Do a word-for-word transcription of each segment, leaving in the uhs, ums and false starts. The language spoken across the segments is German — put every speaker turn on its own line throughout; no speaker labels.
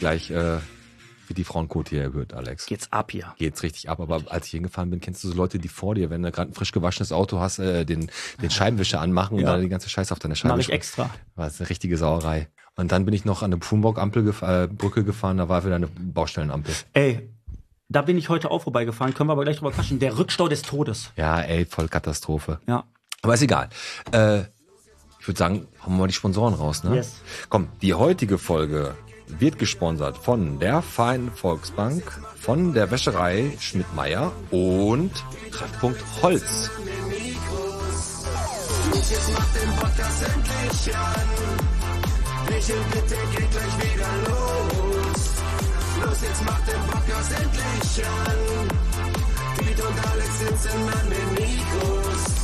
gleich, äh, wie die Frauenquote hier erhöht, Alex.
Geht's ab hier.
Geht's richtig ab, aber als ich hingefahren bin, kennst du so Leute, die vor dir, wenn du gerade ein frisch gewaschenes Auto hast, äh, den, den Scheibenwischer anmachen ja. und dann die ganze Scheiße auf deine Scheibe.
Mach ich extra.
War das eine richtige Sauerei. Und dann bin ich noch an eine Pumburg-Ampel gef- äh, Brücke gefahren, da war wieder eine Baustellenampel.
Ey, da bin ich heute auch vorbeigefahren, können wir aber gleich drüber quatschen. Der Rückstau des Todes.
Ja, ey, voll Katastrophe.
Ja.
Aber ist egal. Äh, ich würde sagen, hauen wir mal die Sponsoren raus, ne?
Yes.
Komm, die heutige Folge wird gesponsert von der Verein Volksbank, von der Wäscherei Schmidt-Meyer und Treffpunkt Holz.
Jetzt macht den Podcast endlich an. Michel, bitte geht gleich wieder los. Los, jetzt macht den Podcast endlich an. Piet und Alex sitzen an den Mikros.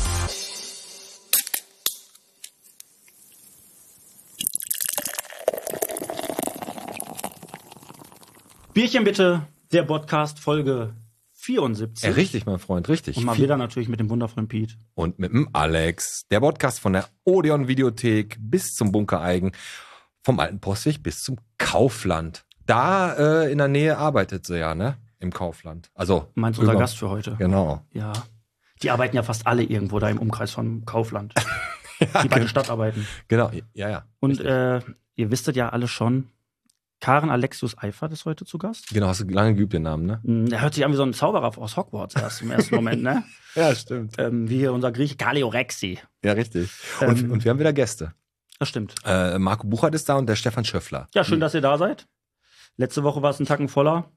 Bierchen bitte, der Podcast Folge vierundsiebzig.
Ja, richtig, mein Freund, richtig.
Und mal wieder natürlich mit dem wundervollen Piet.
Und mit dem Alex. Der Podcast von der Odeon Videothek bis zum Bunkereigen, vom Alten Postweg bis zum Kaufland. Da äh, in der Nähe arbeitet sie ja, ne? Im Kaufland. Also
Meinst du unser
über-
Gast für heute?
Genau.
Ja. Die arbeiten ja fast alle irgendwo da im Umkreis von Kaufland. Die bei der Stadt arbeiten.
Genau, ja, ja.
Und äh, ihr wisstet ja alle schon, Karen Alexius Eifert ist heute zu Gast.
Genau, hast du lange geübt, den Namen, ne?
Mm, Der hört sich an wie so ein Zauberer aus Hogwarts erst im ersten Moment, ne?
Ja, stimmt.
Ähm, wie hier unser Grieche Galeorexi.
Ja, richtig. Und,
Ähm,
und wir haben wieder Gäste.
Das stimmt.
Äh, Marco Buchert ist da und der Stefan Schöffler.
Ja, schön, dass ihr da seid. Letzte Woche war es ein Tacken voller.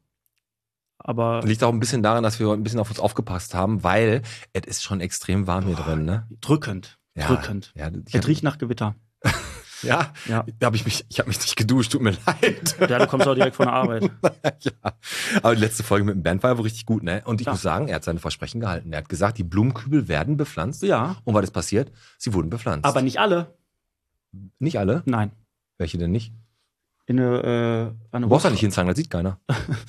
Aber
Liegt auch ein bisschen daran, dass wir heute ein bisschen auf uns aufgepasst haben, weil es ist schon extrem warm hier drin, ne?
drückend.
Ja,
drückend.
Ja, ich
Es
hab,
riecht nach Gewitter.
ja,
Ja.
da hab ich mich, ich habe mich nicht geduscht, tut mir leid.
Ja, du kommst auch direkt von der Arbeit.
Ja. Aber die letzte Folge mit dem Bernd war ja wohl richtig gut, ne? Und ich
Ja.
muss sagen, er hat seine Versprechen gehalten. Er hat gesagt, die Blumenkübel werden bepflanzt.
Ja.
Und was ist passiert? Sie wurden bepflanzt.
Aber nicht alle.
nicht alle?
Nein.
Welche denn nicht?
In eine, äh, an eine,
Du brauchst ja nicht hinzahlen, das sieht keiner.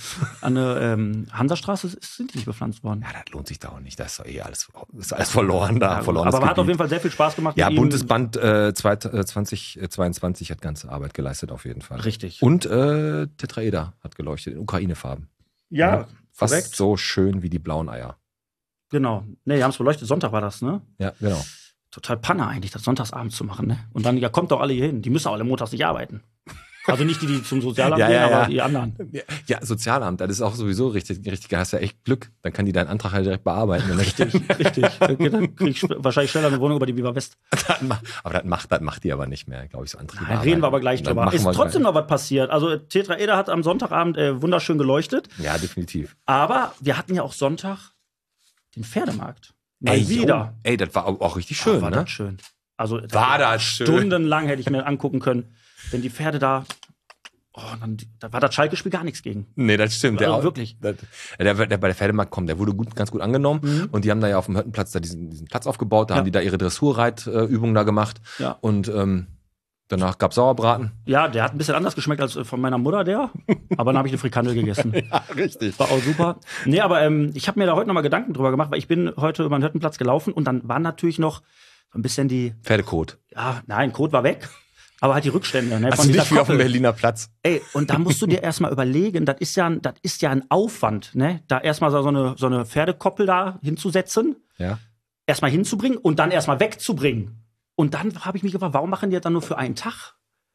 an eine ähm, Hansastraße ist- sind die nicht bepflanzt worden.
Ja, das lohnt sich da auch nicht. Das ist doch eh alles, ist alles verloren da.
Ja,
verlorenes
aber hat auf
Gebiet.
jeden Fall sehr viel Spaß gemacht.
Ja,
mit ihm.
buntes Band äh, zwanzig zweiundzwanzig hat ganze Arbeit geleistet auf jeden Fall.
Richtig.
Und äh, Tetraeder hat geleuchtet in Ukraine-Farben.
Ja,
Fast
korrekt.
so schön wie die blauen Eier.
Genau. Ne, die haben es beleuchtet. Sonntag war das, ne?
Ja, genau.
Total Panne eigentlich, das sonntagsabends zu machen, ne? Und dann, ja, kommt doch alle hier hin. Die müssen auch alle montags nicht arbeiten. Also nicht die, die zum Sozialamt
Ja,
gehen,
ja,
aber
ja.
die anderen.
Ja, ja, Sozialamt, das ist auch sowieso richtig, richtig, da hast du ja echt Glück. Dann kann die deinen Antrag halt direkt bearbeiten. Wenn
Richtig, richtig. Okay, dann krieg ich wahrscheinlich schneller eine Wohnung über die Viva West.
das macht- aber das macht, das macht die aber nicht mehr, glaube ich, so Anträge.
Dann reden wir aber gleich
Dann
drüber.
machen
Ist
wir
trotzdem
gleich.
noch was passiert. Also Tetraeder hat am Sonntagabend äh, wunderschön geleuchtet.
Ja, definitiv.
Aber wir hatten ja auch Sonntag den Pferdemarkt. Mal
Ey,
wieder.
Jo, ey, das war auch, auch richtig
Ah,
schön,
war
ne?
das schön. Also
War das schön.
Stundenlang hätte ich mir angucken können, wenn die Pferde da. Oh, dann, da war das Schalke-Spiel gar nichts gegen.
Nee, das stimmt.
Also
der,
wirklich.
Der, der, der bei der Pferdemarkt kommt, der wurde gut, ganz gut angenommen.
Mhm.
Und die haben da ja auf dem Hörtenplatz da diesen, diesen Platz aufgebaut. Da
Ja.
haben die da ihre Dressurreitübungen da gemacht.
Ja.
Und ähm, danach gab's Sauerbraten.
Ja, der hat ein bisschen anders geschmeckt als äh, von meiner Mutter, der. Aber dann habe ich eine Frikandel gegessen.
Ja, richtig.
War auch super. Nee, aber ähm, ich habe mir da heute nochmal Gedanken drüber gemacht, weil ich bin heute über den Hürtenplatz gelaufen und dann waren natürlich noch so ein bisschen die,
Pferdekot.
ja, nein, Kot war weg, aber halt die Rückstände. Ne,
Also
von dieser
nicht wie auf dem
Koppel.
Berliner Platz.
Ey, und da musst du dir erstmal überlegen, das ist ja ein, das ist ja ein Aufwand, ne? Da erstmal so eine, so eine Pferdekoppel da hinzusetzen,
Ja.
erstmal hinzubringen und dann erstmal wegzubringen. Und dann habe ich mich gefragt, warum machen die das dann nur für einen Tag?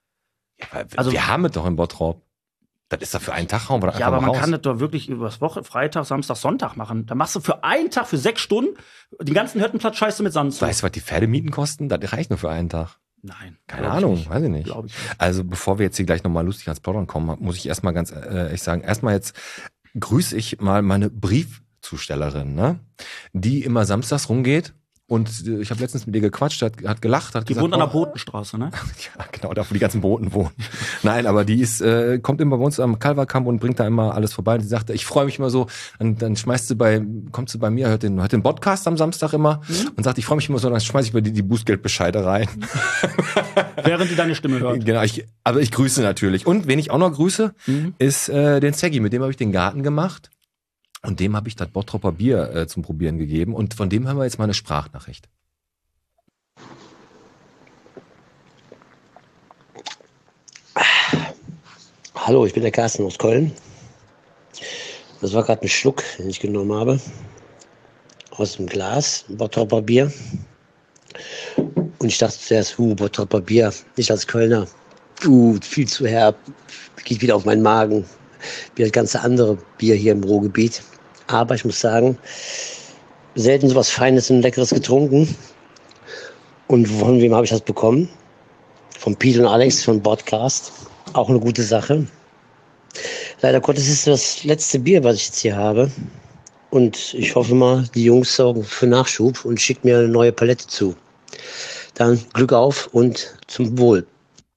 Ja, weil
Also-
wir haben es doch in Bottrop. Das ist doch für einen Tag, hauen wir doch
Ja,
einfach
aber
mal
man
raus.
kann das doch wirklich übers Woche, Freitag, Samstag, Sonntag machen. Da machst du für einen Tag, für sechs Stunden, den ganzen Hürtenplatz scheißt du mit Sand zu.
Weißt du, was die Pferdemieten kosten? Das reicht nur für einen Tag.
Nein.
Keine
glaub ich
Ahnung,
nicht.
weiß ich nicht.
Glaube ich nicht.
Also bevor wir jetzt hier gleich nochmal lustig ans Plaudern kommen, muss ich erstmal ganz äh, ehrlich sagen, erstmal jetzt grüße ich mal meine Briefzustellerin, ne? Die immer samstags rumgeht. Und äh, ich habe letztens mit ihr gequatscht, hat, hat gelacht, hat
Die
gesagt,
wohnt an der
boah,
Botenstraße, ne?
ja, genau, da wo die ganzen Boten wohnen. Nein, aber die ist, äh, kommt immer bei uns am Kalverkamp und bringt da immer alles vorbei. Und sie sagte, ich freue mich immer so, dann, dann schmeißt sie bei, kommt sie bei mir, hört den, hört den Podcast am Samstag immer
Mhm.
und sagt, ich freue mich immer so, dann schmeiße ich bei dir die Bußgeldbescheide rein.
Während die deine Stimme hört.
Genau, ich, aber ich grüße natürlich. Und wen ich auch noch grüße,
Mhm.
ist äh, den Zeggi, mit dem habe ich den Garten gemacht. Und dem habe ich das Bottropper Bier äh, zum Probieren gegeben. Und von dem hören wir jetzt mal eine Sprachnachricht.
Oh, Hallo, ich bin der Carsten aus Köln. Das war gerade ein Schluck, den ich genommen habe. Aus dem Glas, Bottroper Bier. Und ich dachte zuerst, uh, Bottroper Bier, nicht als Kölner. Uh, viel zu herb, geht wieder auf meinen Magen. Wie das ganze andere Bier hier im Ruhrgebiet. Aber ich muss sagen, selten so was Feines und Leckeres getrunken. Und von wem habe ich das bekommen? Von Pete und Alex von Podcast. Auch eine gute Sache. Leider Gottes ist das letzte Bier, was ich jetzt hier habe. Und ich hoffe mal, die Jungs sorgen für Nachschub und schicken mir eine neue Palette zu. Dann Glück auf und zum Wohl.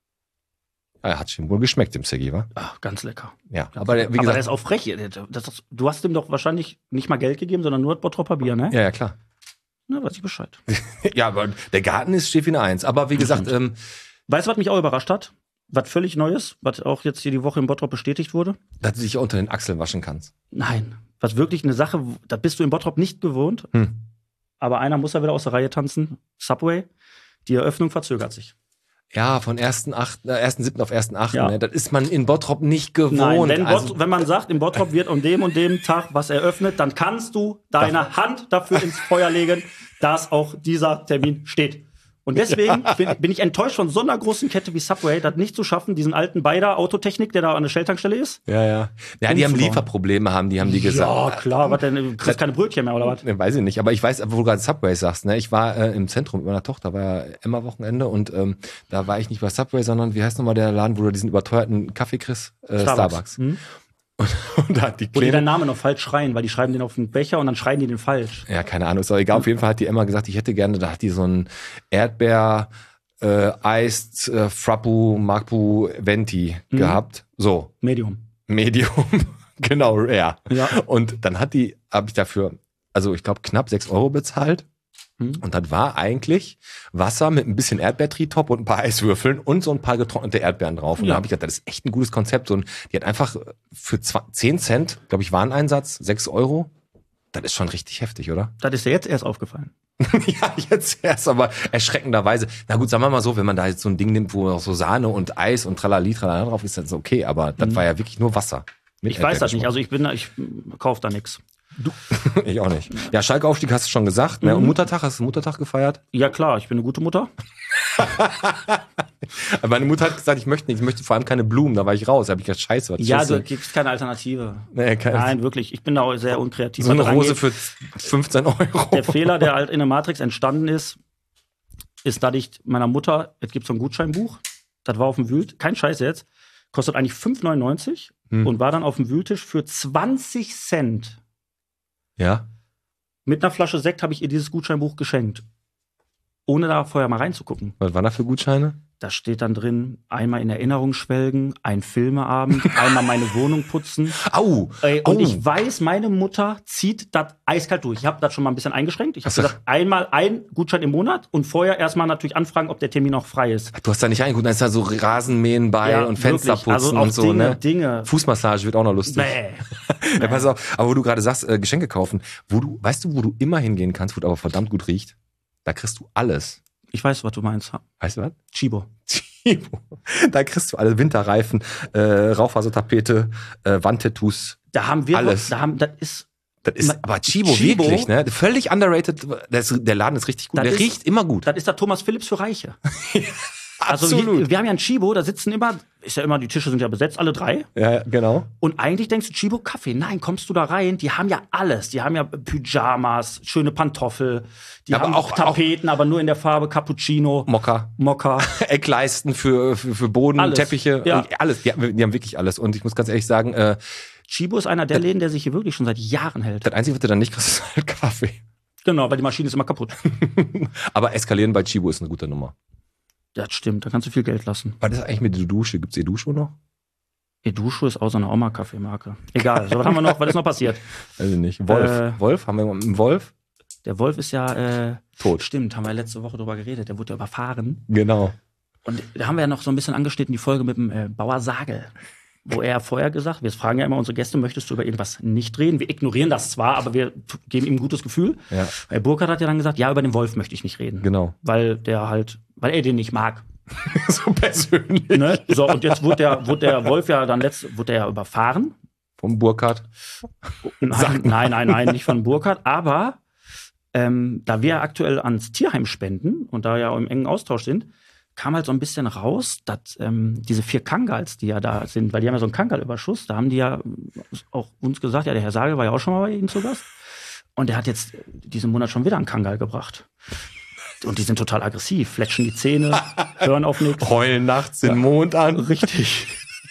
Er hat schon wohl geschmeckt, dem Sergei, wa?
Ach, ganz lecker.
Ja, aber der, wie
aber
gesagt,
der ist auch frech. Das, das, du hast ihm doch wahrscheinlich nicht mal Geld gegeben, sondern nur das Bottroper Bier, ne?
ja, ja, klar.
Na, weiß ich Bescheid.
Ja, aber der Garten ist steht wie eine Eins. Aber wie gesagt, ähm,
Weißt du, was mich auch überrascht hat? Was völlig Neues, was auch jetzt hier die Woche im Bottrop bestätigt wurde?
dass du dich unter den Achseln waschen kannst.
Nein. Was wirklich eine Sache, da bist du im Bottrop nicht gewohnt.
Hm.
Aber einer muss ja wieder aus der Reihe tanzen. Subway. Die Eröffnung verzögert sich.
Ja, von ersten achten, äh, ersten siebten auf ersten achten.
Ja.
Ne? Das ist man in Bottrop nicht gewohnt.
Nein, wenn,
also,
Bott, wenn man sagt, im Bottrop wird an dem und dem Tag was eröffnet, dann kannst du deine Hand dafür ins Feuer legen, dass auch dieser Termin steht. Und deswegen bin, bin ich enttäuscht von so einer großen Kette wie Subway, das nicht zu schaffen, diesen alten Beider Autotechnik, der da an der Shell-Tankstelle ist.
ja, ja. Ja, die haben
umzubauen.
Lieferprobleme, haben die, haben die gesagt.
Ja, klar, was denn? Du kriegst keine Brötchen mehr, oder was?
Ne, weiß ich nicht, aber ich weiß, wo du gerade Subway sagst, ne? Ich war äh, im Zentrum mit meiner Tochter, war ja Emma-Wochenende und ähm, da war ich nicht bei Subway, sondern wie heißt nochmal der Laden, wo du diesen überteuerten Kaffee kriegst? Äh, Starbucks.
Hm?
Und da hat die
Wo die
Kleine,
deinen Namen noch falsch schreien, weil die schreiben den auf den Becher und dann schreien die den falsch.
ja, keine Ahnung, ist auch egal. Auf jeden Fall hat die Emma gesagt, ich hätte gerne, da hat die so ein Erdbeer äh, Iced äh, Frappu Magpu Venti
Mhm.
gehabt. So,
Medium.
Medium. Genau, ja.
Ja.
Und dann hat die, habe ich dafür, also ich glaube, knapp sechs Euro bezahlt.
Hm.
Und das war eigentlich Wasser mit ein bisschen Erdbeertritop und ein paar Eiswürfeln und so ein paar getrocknete Erdbeeren drauf. Und
Ja.
da habe ich gedacht, das ist echt ein gutes Konzept. Und die hat einfach für zehn Cent, glaube ich, Wareneinsatz, sechs Euro. Das ist schon richtig heftig, oder?
Das ist dir jetzt erst aufgefallen.
Ja, jetzt erst, aber erschreckenderweise. Na gut, sagen wir mal so, wenn man da jetzt so ein Ding nimmt, wo auch so Sahne und Eis und Tralali, Tralala drauf ist, das ist okay. Aber das
Mhm.
war ja wirklich nur Wasser. Mit
Ich weiß das nicht,
Erdbeergeschmack.
also ich bin da, ich kaufe da nichts.
Ich auch nicht. Ja, Schalke-Aufstieg hast du schon gesagt. Ne? Und
Mhm.
Muttertag, hast du Muttertag gefeiert?
Ja klar, ich bin eine gute Mutter.
Meine Mutter hat gesagt, ich möchte nicht, ich möchte vor allem keine Blumen. Da war ich raus. Da habe ich gesagt, scheiße, was
Ja,
ist
du
das?
gibst keine Alternative.
Nee, kein,
Nein, wirklich, ich bin da auch sehr unkreativ.
so eine
was das
Rose
angeht.
für fünfzehn Euro.
Der Fehler, der halt in der Matrix entstanden ist, ist, dass ich meiner Mutter, es gibt so ein Gutscheinbuch, das war auf dem Wühltisch, kein Scheiß jetzt, kostet eigentlich fünf neunundneunzig
Hm.
und war dann auf dem Wühltisch für zwanzig Cent.
Ja.
Mit einer Flasche Sekt habe ich ihr dieses Gutscheinbuch geschenkt. Ohne da vorher mal reinzugucken.
Was waren da für Gutscheine?
Da steht dann drin, einmal in Erinnerung schwelgen, ein Filmeabend, einmal meine Wohnung putzen.
Au!
Ey, und
Oh.
ich weiß, meine Mutter zieht das eiskalt durch. Ich habe das schon mal ein bisschen eingeschränkt. Ich habe
Ach so.
gesagt, einmal ein Gutschein im Monat und vorher erstmal natürlich anfragen, ob der Termin auch frei ist.
Du hast da nicht reingeguckt, da ist da so Rasenmähen bei
Ja,
und Fenster
wirklich. Also
putzen
auch
und so,
Dinge,
ne?
Dinge.
Fußmassage wird auch noch lustig.
Nee.
Ja, pass auf, aber wo du gerade sagst, äh, Geschenke kaufen, wo du, weißt du, wo du immer hingehen kannst, wo du aber verdammt gut riecht? Da kriegst du alles.
Ich weiß, was du meinst.
Weißt du was?
Chibo.
Chibo. Da kriegst du alle Winterreifen, äh, Raufasertapete, äh, Wandtattoos.
Da haben wir
Alles.
Da haben, das ist,
Das ist
Ma-
aber Chibo,
Chibo?
wirklich, ne? Völlig underrated. Das, der Laden ist richtig gut.
Das
Der
ist-
riecht immer gut.
das ist der Thomas Phillips für Reiche. Also
Absolut.
hier, wir haben ja ein Chibo, da sitzen immer, ist ja immer, die Tische sind ja besetzt, alle drei.
Ja, genau.
Und eigentlich denkst du, Chibo Kaffee. Nein, kommst du da rein, die haben ja alles. Die haben ja Pyjamas, schöne Pantoffel, die
Ja, aber
haben
auch-
auch Tapeten, aber nur in der Farbe Cappuccino,
Mokka.
Mokka.
Eckleisten für, für, für Boden,
Alles.
Teppiche,
Ja.
und alles. Die, haben- die haben wirklich alles. Und ich muss ganz ehrlich sagen, äh,
Chibo ist einer der Läden, der sich hier wirklich schon seit Jahren hält.
das Einzige, was du dann nicht kriegst, ist halt Kaffee.
Genau, weil die Maschine ist immer kaputt.
Aber eskalieren bei Chibo ist eine gute Nummer.
Das stimmt, da kannst du viel Geld lassen.
Was ist eigentlich mit der Dusche? Gibt's Edusho noch?
Edusho ist auch so eine Oma-Kaffeemarke. Egal, so, was haben wir noch? Was ist noch passiert?
Weiß ich nicht. Wolf.
Äh,
Wolf? Haben wir einen Wolf?
Der Wolf ist ja äh,
Tot.
Stimmt, haben wir letzte Woche drüber geredet. Der wurde ja überfahren.
Genau.
Und da haben wir ja noch so ein bisschen angeschnitten, die Folge mit dem äh, Bauer Sagel. Wo er vorher gesagt, wir fragen ja immer unsere Gäste, möchtest du über irgendwas nicht reden? Wir ignorieren das zwar, aber wir t- geben ihm ein gutes Gefühl.
Ja.
Herr Burkhardt hat ja dann gesagt, ja, über den Wolf möchte ich nicht reden.
Genau.
Weil der halt, weil er den nicht mag.
So persönlich.
Ne? So, und jetzt wurde der, wurde der Wolf ja dann letzt, wurde er ja überfahren.
Vom Burkhardt.
Nein, nein, nein, nein, nicht von Burkhardt, aber ähm, da wir aktuell ans Tierheim spenden und da ja im engen Austausch sind, kam halt so ein bisschen raus, dass ähm, diese vier Kangals, die ja da sind, weil die haben ja so einen Kangalüberschuss, da haben die ja auch uns gesagt, ja, der Herr Sagel war ja auch schon mal bei Ihnen zu Gast und der hat jetzt diesen Monat schon wieder einen Kangal gebracht. Und die sind total aggressiv, fletschen die Zähne, hören auf nichts.
Heulen nachts den Mond an.
Richtig.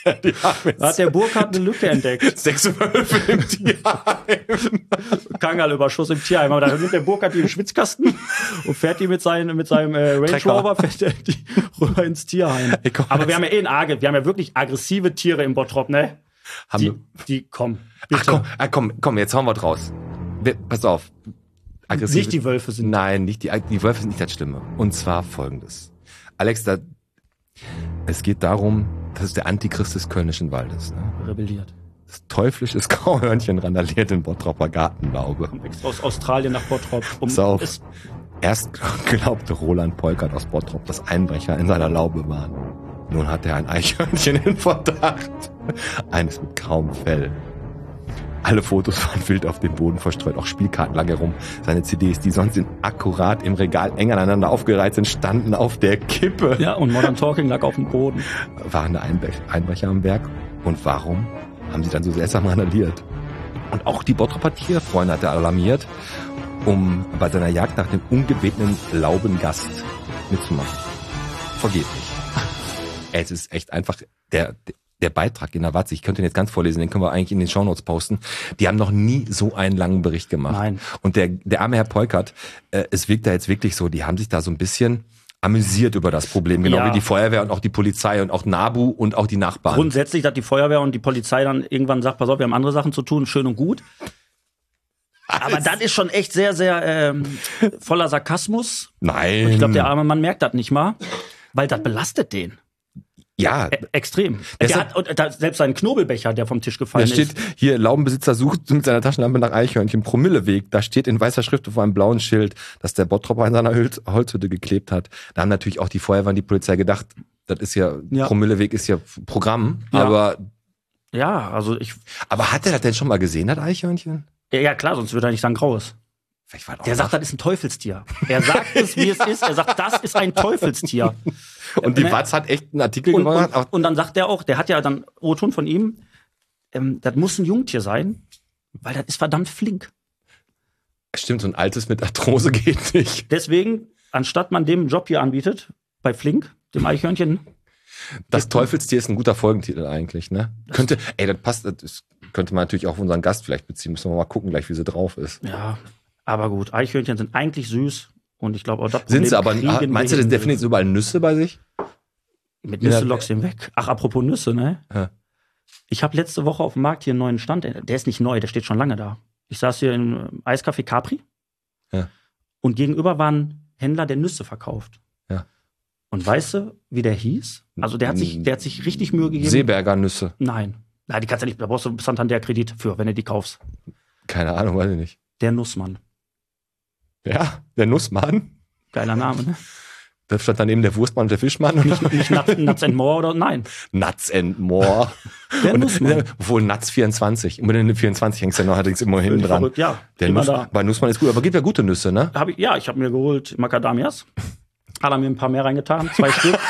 Da hat der Burkhardt eine Lücke entdeckt.
Sechs Wölfe im Tierheim.
Kangalüberschuss im Tierheim. Aber da nimmt der Burkhardt die im Schwitzkasten und fährt die mit, seinen, mit seinem äh, Range
Trecker.
Rover fährt der die rüber ins Tierheim.
Ey, komm,
Aber wir haben ja eh ein arge, wir haben ja wirklich aggressive Tiere im Bottrop, ne?
Haben
Die,
wir-
die kommen.
Ach komm, ah, komm, komm, jetzt hauen wir draus. Wir, pass auf. Aggressive-
Nicht die Wölfe sind.
Nein, nicht die, die Wölfe sind nicht das Schlimme. Und zwar folgendes. Alex, da, es geht darum, das ist der Antichrist des Kölnischen Waldes. Ne?
Rebelliert.
Das teuflische Grauhörnchen randaliert in Bottroper Gartenlaube.
Kommt extra aus Australien nach Bottrop. Um
Pass auf.
es-
Erst glaubte Roland Polkert aus Bottrop, dass Einbrecher in seiner Laube waren. Nun hat er ein Eichhörnchen in Verdacht. Eines mit grauem Fell. Alle Fotos waren wild auf dem Boden verstreut, auch Spielkarten lagen herum. Seine C Ds, die sonst in akkurat im Regal eng aneinander aufgereiht sind, standen auf der Kippe.
Ja, und Modern Talking lag auf dem Boden.
Waren da Einbre- Einbrecher am Werk? Und warum haben sie dann so seltsam randaliert? Und auch die Bottroper Tierfreunde hat er alarmiert, um bei seiner Jagd nach dem ungewebten Laubengast mitzumachen. Vergeht nicht. Es ist echt einfach der, der Beitrag in der Watz. Ich könnte ihn jetzt ganz vorlesen, den können wir eigentlich in den Shownotes posten. Die haben noch nie so einen langen Bericht gemacht.
Nein.
Und der, der arme Herr Polkert, äh, es wirkt da jetzt wirklich so, die haben sich da so ein bisschen amüsiert über das Problem, genau
Ja.
wie die Feuerwehr und auch die Polizei und auch NABU und auch die Nachbarn.
Grundsätzlich, dass die Feuerwehr und die Polizei dann irgendwann sagt, pass auf, wir haben andere Sachen zu tun, schön und gut. Aber das ist schon echt sehr, sehr ähm, voller Sarkasmus.
Nein.
Und ich glaube, der arme Mann merkt das nicht mal, weil das belastet den.
ja,
E extrem.
Deshalb-
Der hat, und da, selbst sein Knobelbecher, der vom Tisch
da
gefallen
steht
ist.
hier, Laubenbesitzer sucht mit seiner Taschenlampe nach Eichhörnchen, Promilleweg. Da steht in weißer Schrift auf einem blauen Schild, dass der Bottropper in seiner Hölz- Holzhütte geklebt hat. Da haben natürlich auch die Feuerwehr und die Polizei gedacht, das ist ja,
Ja.
Promilleweg ist ja Programm.
Ja.
Aber,
Ja, also ich.
aber hat er das denn schon mal gesehen, das Eichhörnchen?
Ja, ja, klar, sonst würde er nicht sagen graues.
Vielleicht war das auch
Der sagt,
nach-
das ist ein Teufelstier. Er sagt es, wie es ist. Er sagt, das ist ein Teufelstier.
Und die
Ne?
Watz hat echt einen Artikel
Und,
gemacht.
und, und dann sagt er auch, der hat ja dann O-Ton von ihm, ähm, das muss ein Jungtier sein, weil das ist verdammt flink.
Stimmt, so ein altes mit Arthrose geht nicht.
Deswegen, anstatt man dem einen Job hier anbietet, bei Flink, dem Eichhörnchen,
Das Teufelstier ist ein guter Folgentitel eigentlich, ne? Könnte, ey, das passt, das könnte man natürlich auch auf unseren Gast vielleicht beziehen. Müssen wir mal gucken gleich, wie sie drauf ist.
ja, aber gut, Eichhörnchen sind eigentlich süß und ich glaube auch das
Sind sie aber,
kriegen
ah,
wir
meinst du, das
hin.
definiert überall Nüsse bei sich?
Mit Nüsse
Ja.
lockst du ihn weg. Ach, apropos Nüsse, ne?
Ja.
Ich habe letzte Woche auf dem Markt hier einen neuen Stand. Der ist nicht neu, der steht schon lange da. Ich saß hier im Eiscafé Capri.
Ja.
Und gegenüber war ein Händler, der Nüsse verkauft.
Ja.
Und weißt du, wie der hieß? Also der hat sich, der hat sich richtig Mühe gegeben.
Seeberger Nüsse.
Nein. Nein, die kannst du nicht, da brauchst du Santander-Kredit für, wenn du die kaufst.
Keine Ahnung, weiß ich nicht.
Der Nussmann.
Ja, der Nussmann.
Geiler Name, ne?
Da stand daneben der Wurstmann und der Fischmann.
Nicht, nicht Nuts, Nuts and More oder, nein.
Nuts and More.
Der
Und,
Nussmann.
obwohl Nuts vierundzwanzig. Und mit den vierundzwanzig hängst du ja noch allerdings immer hinten dran.
Verrückt, ja.
Der
immer
Nuss,
da.
bei Nussmann ist gut, aber gibt ja gute Nüsse, ne?
Hab ich, ja, ich habe mir geholt Macadamias. Hat er mir ein paar mehr reingetan, zwei Stück.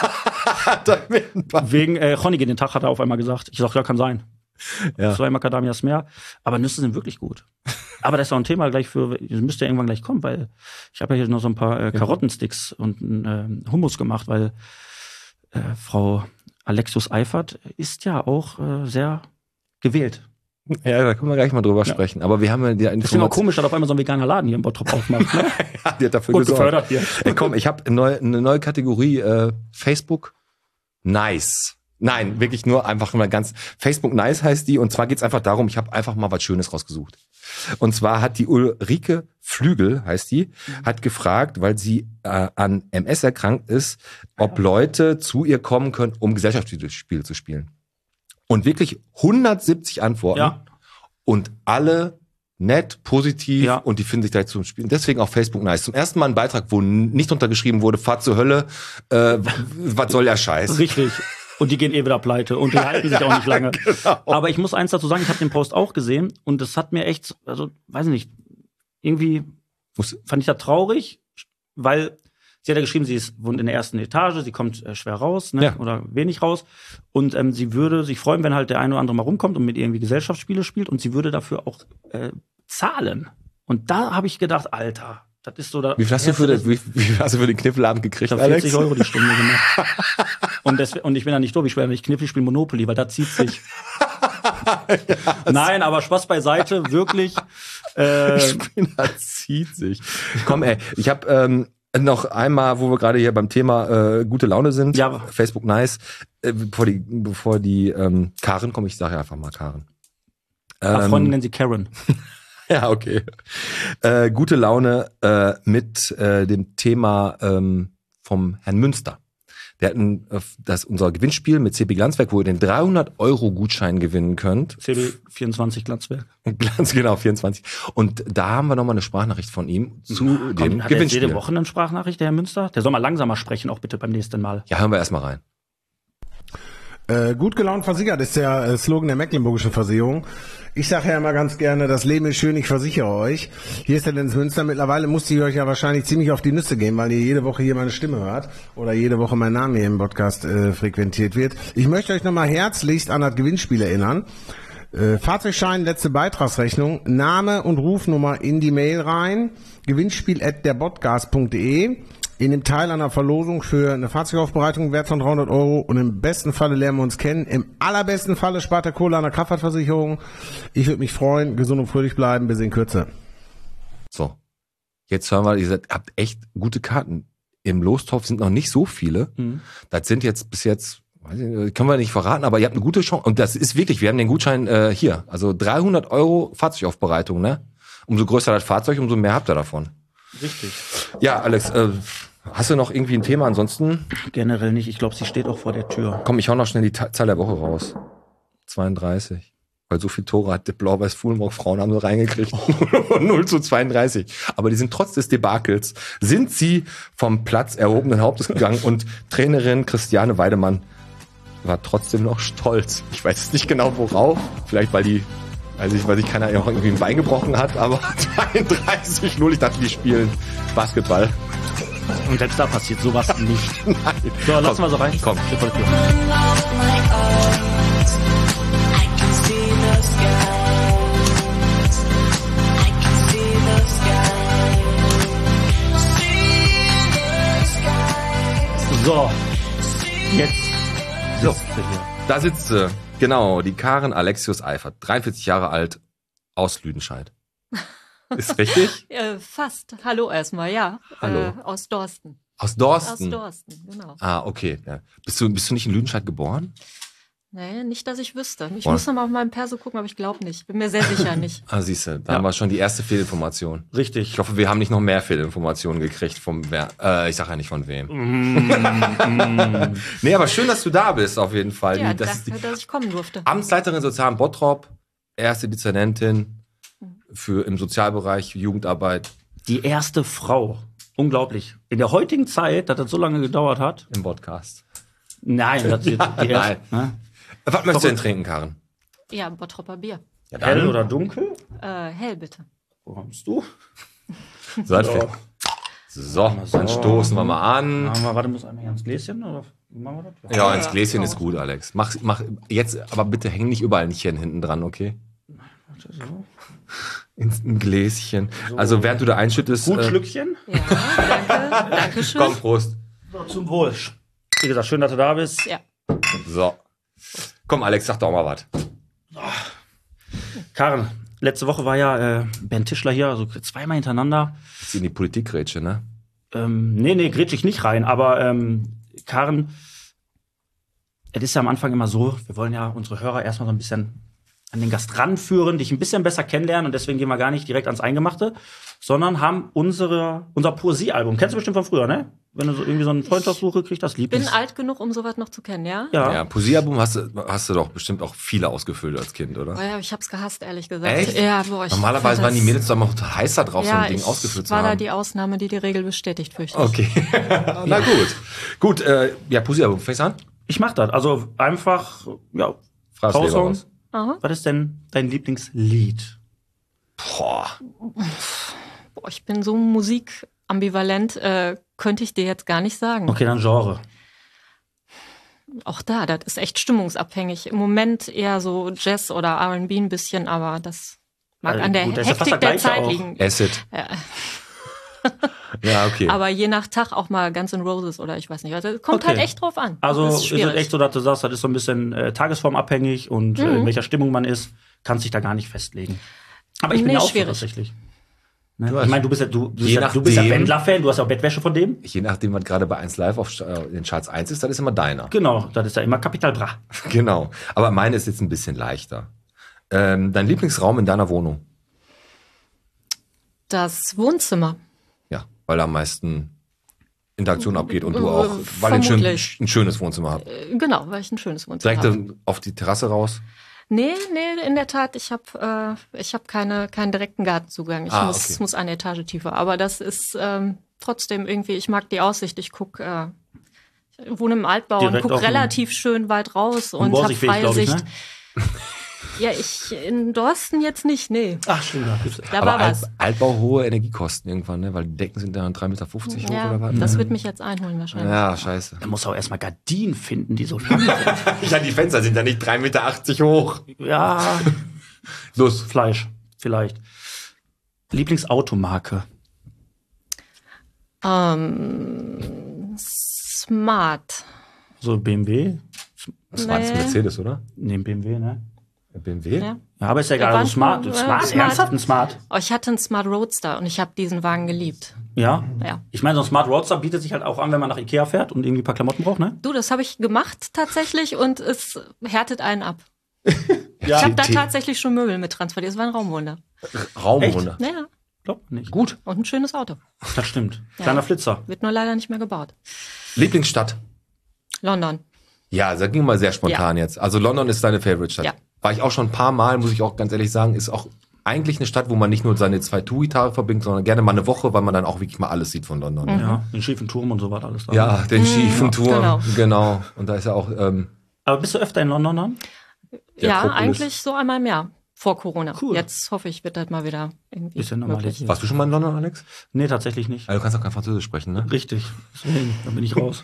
Wegen äh, Honig den Tag hat er auf einmal gesagt. Ich sag, ja, kann sein.
Ja.
Zwei Macadamias mehr. Aber Nüsse sind wirklich gut. Aber das ist auch ein Thema gleich für, das müsste ja irgendwann gleich kommen, weil ich habe ja hier noch so ein paar äh, Karottensticks und einen äh, Hummus gemacht, weil äh, Frau Alexius Eifert ist ja auch äh, sehr gewählt.
Ja, da können wir gleich mal drüber sprechen. Aber wir haben ja die
Ich finde auch
Information,
komisch, dass auf einmal so ein veganer Laden hier im Bottrop aufmacht. Ne?
die hat dafür
Und
gesorgt.
gefördert hier.
Ey, komm, ich habe eine neue, eine neue Kategorie äh, Facebook Nice. Nein, wirklich nur einfach mal ganz Facebook Nice heißt die und zwar geht's einfach darum, ich habe einfach mal was Schönes rausgesucht. Und zwar hat die Ulrike Flügel, heißt die, hat gefragt, weil sie äh, an M S erkrankt ist, ob Leute zu ihr kommen können, um Gesellschaftsspiele zu spielen. Und wirklich hundertsiebzig Antworten
Ja.
und alle nett, positiv
Ja.
und die finden sich direkt zum Spielen. Deswegen auch Facebook nice. Zum ersten Mal ein Beitrag, wo nicht untergeschrieben wurde, Fahrt zur Hölle, äh, was soll der Scheiß?
Richtig. Und die gehen eh wieder pleite und die halten sich auch nicht lange.
Genau.
Aber ich muss eins dazu sagen, ich habe den Post auch gesehen und das hat mir echt, also weiß ich nicht, irgendwie
Muss,
fand ich das traurig, weil sie hat ja geschrieben, sie ist, wohnt in der ersten Etage, sie kommt äh, schwer raus, ne,
Ja.
oder wenig raus. Und ähm, sie würde sich freuen, wenn halt der eine oder andere mal rumkommt und mit ihr irgendwie Gesellschaftsspiele spielt. Und sie würde dafür auch äh, zahlen. Und da habe ich gedacht, Alter, das ist so da.
wie, viel hast du für den, wie, wie viel hast du für den Kniffelabend gekriegt,
Ich habe vierzig Euro die Stunde gemacht. und, des, und ich bin ja nicht doof, ich spiele ja nicht Kniffel, ich spiele Monopoly, weil da zieht sich. Nein, aber Spaß beiseite, wirklich. Äh,
Spinner zieht sich. Komm, ey, ich habe ähm, noch einmal, wo wir gerade hier beim Thema äh, gute Laune sind,
Ja.
Facebook nice, äh, bevor die, bevor die ähm, Karen kommt, ich sage ja einfach mal Karen.
ähm, Freunde nennen sie Karen.
Ja, okay. Äh, gute Laune äh, mit äh, dem Thema ähm, vom Herrn Münster. Der hat ein, äh, das unser Gewinnspiel mit C B Glanzwerk, wo ihr den dreihundert Euro Gutschein gewinnen könnt.
C B vierundzwanzig Glanzwerk.
Ganz genau, vierundzwanzig. Und da haben wir nochmal eine Sprachnachricht von ihm zu dem
Kommt, hat er jetzt
Gewinnspiel.
jede Woche eine Sprachnachricht, der Herr Münster? Der soll mal langsamer sprechen, auch bitte beim nächsten Mal.
Ja, hören wir erstmal rein.
Äh, gut gelaunt versichert ist der äh, Slogan der Mecklenburgischen Versicherung. Ich sage ja immer ganz gerne, das Leben ist schön, ich versichere euch. Hier ist der Dennis Münster. Mittlerweile musste ich euch ja wahrscheinlich ziemlich auf die Nüsse gehen, weil ihr jede Woche hier meine Stimme hört oder jede Woche mein Name hier im Podcast äh, frequentiert wird. Ich möchte euch nochmal herzlichst an das Gewinnspiel erinnern. Äh, Fahrzeugschein, letzte Beitragsrechnung, Name und Rufnummer in die Mail rein, gewinnspiel at derbodcast punkt de. In dem Teil einer Verlosung für eine Fahrzeugaufbereitung wert von dreihundert Euro und im besten Falle lernen wir uns kennen. Im allerbesten Falle spart der Kohle an der Kraftfahrtversicherung. Ich würde mich freuen, gesund und fröhlich bleiben, bis in Kürze.
So, jetzt hören wir, ihr seid, habt echt gute Karten. Im Lostopf sind noch nicht so viele.
Mhm.
Das sind jetzt bis jetzt, weiß ich nicht, können wir nicht verraten, aber ihr habt eine gute Chance. Und das ist wirklich, wir haben den Gutschein äh, hier. Also dreihundert Euro Fahrzeugaufbereitung, ne? Umso größer das Fahrzeug, umso mehr habt ihr davon.
Richtig.
Ja, Alex, äh, hast du noch irgendwie ein Thema? Ansonsten,
Generell nicht. Ich glaube, sie steht auch vor der Tür.
komm, ich hau noch schnell die Ta- Zahl der Woche raus. zweiunddreißig. Weil so viel Tore hat die Blau-Weiß-Fuhlenburg Frauen haben nur reingekriegt. null zu zweiunddreißig. Aber die sind trotz des Debakels, sind sie vom Platz erhobenen Hauptes gegangen und Trainerin Christiane Weidemann war trotzdem noch stolz. Ich weiß jetzt nicht genau worauf. Vielleicht weil die, weiß ich, weil sich keiner auch irgendwie ein Bein gebrochen hat, aber zweiunddreißig null. Ich dachte, die spielen Basketball.
Und selbst da passiert sowas nicht.
Nein.
So, lassen wir so rein.
Komm.
Steht vor der Tür. So, jetzt
So.
sitzt sie hier.
Da sitzt sie. Genau, die Karen Alexius Eifert, dreiundvierzig Jahre alt, aus Lüdenscheid. Ist richtig?
Äh, fast. Hallo erstmal, ja.
Hallo.
Äh, aus Dorsten.
Aus
Aus
Dorsten.
Dorsten, genau.
Ah, okay. Ja. Bist du, bist du nicht in Lüdenscheid geboren?
Nee, nicht, dass ich wüsste. Ich
Boah.
muss noch mal auf meinem Perso gucken, aber ich glaube nicht. Bin mir sehr sicher nicht.
Ah, siehst du, da
Ja.
haben wir schon die erste Fehlinformation.
Richtig.
Ich hoffe, wir haben nicht noch mehr Fehlinformationen gekriegt vom wer. Äh, ich sag ja nicht von wem.
Mm,
Nee, aber schön, dass du da bist, auf jeden Fall.
Ja,
Die- das ist die
danke, dass ich kommen durfte.
Amtsleiterin Sozialen Bottrop, erste Dezernentin für im Sozialbereich Jugendarbeit
Die erste Frau. Unglaublich. In der heutigen Zeit, dass das so lange gedauert hat.
im Podcast.
Nein, das ist die erste. Ne?
Was möchtest du denn trinken, Karen?
Ja, Bottropper Bier.
Ja,
Hell oder dunkel?
Äh, hell bitte.
Wo kommst du?
So, das fängt- so, dann stoßen wir mal an.
Machen wir, warte, muss einmal hier ins Gläschen? Oder wie machen wir das?
Ja, ins Gläschen ist gut, Alex. Mach, mach jetzt, aber bitte häng nicht überall ein Chen hinten dran, okay?
So.
Ins ein Gläschen. Also während du da einschüttest.
Gut,
äh,
Schlückchen.
Ja, danke. Dankeschön.
Komm, Prost.
So, zum Wohl. Wie gesagt, schön, dass du da bist.
Ja.
So. Komm, Alex, sag doch mal was.
Karen, letzte Woche war ja äh, Ben Tischler hier, also zweimal hintereinander.
Jetzt in die Politikgrätsche, ne?
Ähm, nee, nee, grätsch ich nicht rein, aber ähm, Karen, es ist ja am Anfang immer so, wir wollen ja unsere Hörer erstmal so ein bisschen an den Gast ranführen, dich ein bisschen besser kennenlernen und deswegen gehen wir gar nicht direkt ans Eingemachte, sondern haben unsere, unser Poesiealbum. Kennst du bestimmt von früher, ne? Wenn du so irgendwie so eine Freundschaftssuche kriegst, das Lieblings.
Bin alt genug, um sowas noch zu kennen, ja?
Ja.
Ja, Poesiealbum hast du, hast du doch bestimmt auch viele ausgefüllt als Kind, oder?
Oh ja, ich hab's gehasst, ehrlich gesagt.
Echt?
Ja, boah, ich
Normalerweise
fand
waren die
das-
Mädels doch immer total heiß da drauf, so
ja,
ein Ding
ich
ausgefüllt zu
war da
haben.
die Ausnahme, die die Regel bestätigt, fürchte ich.
Okay. Na gut. Gut, äh, ja, Poesiealbum, fängst du an?
Ich mach das. Also einfach, ja,
Frag's lieber
raushauen.
raus.
Aha.
Was ist denn dein Lieblingslied?
Boah.
Boah, ich bin so musikambivalent, äh, könnte ich dir jetzt gar nicht sagen.
Okay, dann Genre.
Auch da, das ist echt stimmungsabhängig. Im Moment eher so Jazz oder R and B ein bisschen, aber das mag
Also
an der
gut, das ist ja fast
Hektik
das
der
Gleiche
Zeit
auch.
liegen.
Acid.
Ja.
Ja, okay.
Aber je nach Tag auch mal Guns N' Roses oder ich weiß nicht. Also kommt
Okay.
halt echt drauf an.
Also
Das
ist,
ist
es
schwierig.
echt so, dass du sagst, das ist so ein bisschen äh, tagesformabhängig und äh,
Mhm.
in welcher Stimmung man ist, kannst dich da gar nicht festlegen. Aber ich bin
Nee,
ja auch so
schwierig.
tatsächlich. Ne?
Du
Ich
hast-
meine, du bist ja, du, du
Je
bist ja, du bist ja
nachdem-
Wendler-Fan, du hast ja auch Bettwäsche von dem.
Je nachdem, was gerade bei eins Live auf äh, den Charts eins ist, das ist immer deiner.
Genau, das ist ja immer Capital Bra.
Genau. Aber meine ist jetzt ein bisschen leichter. Ähm, dein Lieblingsraum in deiner Wohnung?
Das Wohnzimmer.
Ja, weil da am meisten Interaktion abgeht und du auch, weil ihr ein, schön,
Vermutlich.
ein schönes Wohnzimmer habt.
Äh, Genau, weil ich ein schönes Wohnzimmer
Direkt
habe.
äh, auf die Terrasse raus.
Nee, nee, in der Tat, ich habe äh, ich hab keine, keinen direkten Gartenzugang. Ich
Ah,
muss,
okay.
muss eine Etage tiefer. Aber das ist ähm, trotzdem irgendwie, ich mag die Aussicht. Ich guck, äh, ich wohne im Altbau
Direkt
und
auf
guck
den-
relativ schön weit raus und habe
Borsigweg,
freie
glaub ich,
Sicht.
ne?
Ja, ich in Dorsten jetzt nicht, nee.
Ach, stimmt. Da gibt's-
Da
Aber
war
Alt,
was.
Altbau hohe Energiekosten irgendwann, ne? Weil die Decken sind dann drei Meter fünfzig hoch
Ja,
oder was?
das wird mich jetzt einholen wahrscheinlich.
Ja, scheiße.
Er muss auch erstmal Gardinen finden, die so lang sind.
Ja, die Fenster sind ja nicht drei Meter achtzig hoch.
Ja,
Los.
Fleisch, vielleicht. Lieblingsautomarke.
Ähm, smart.
So B M W?
Das war das
Nee.
Mercedes, oder?
Nee, B M W, ne?
B M W?
Ja.
Ja, aber ist ja egal.
Ja,
Also Smart.
waren-
Smart,
ja, Smart.
ernsthaft ein Smart.
Oh, ich hatte einen Smart Roadster und ich habe diesen Wagen geliebt.
Ja.
Ja.
Ich meine, so ein Smart Roadster bietet sich halt auch an, wenn man nach Ikea fährt und irgendwie ein paar Klamotten braucht, ne?
Du, das habe ich gemacht tatsächlich und es härtet einen ab.
Ja.
Ich habe da
T-
tatsächlich schon Möbel mit transportiert. Es war ein Raumwunder.
Raumwunder.
Ja,
Glaub nicht.
Gut.
und ein schönes Auto.
Das stimmt.
Ja.
Kleiner Flitzer.
Wird nur leider nicht mehr gebaut.
Lieblingsstadt?
London.
Ja, das ging mal sehr spontan jetzt. Also London ist deine Favorite-Stadt.
Ja.
War ich auch schon ein paar Mal, muss ich auch ganz ehrlich sagen, ist auch eigentlich eine Stadt, wo man nicht nur seine zwei Touri-Tage verbringt, sondern gerne mal eine Woche, weil man dann auch wirklich mal alles sieht von London.
Ja, den schiefen Turm und so was alles da.
Ja, den schiefen Turm.
genau.
Genau. Und da ist ja auch, ähm,
Aber bist du öfter in London dann?
Der
ja,
Akropolis.
eigentlich so einmal im Jahr. Vor Corona.
Cool.
Jetzt hoffe ich, wird das mal wieder irgendwie
Bisschen
möglich.
normalisiert.
warst du schon mal in London, Alex?
Nee, tatsächlich nicht.
Ja, du kannst auch kein Französisch sprechen, ne?
Richtig. Deswegen, dann bin ich raus.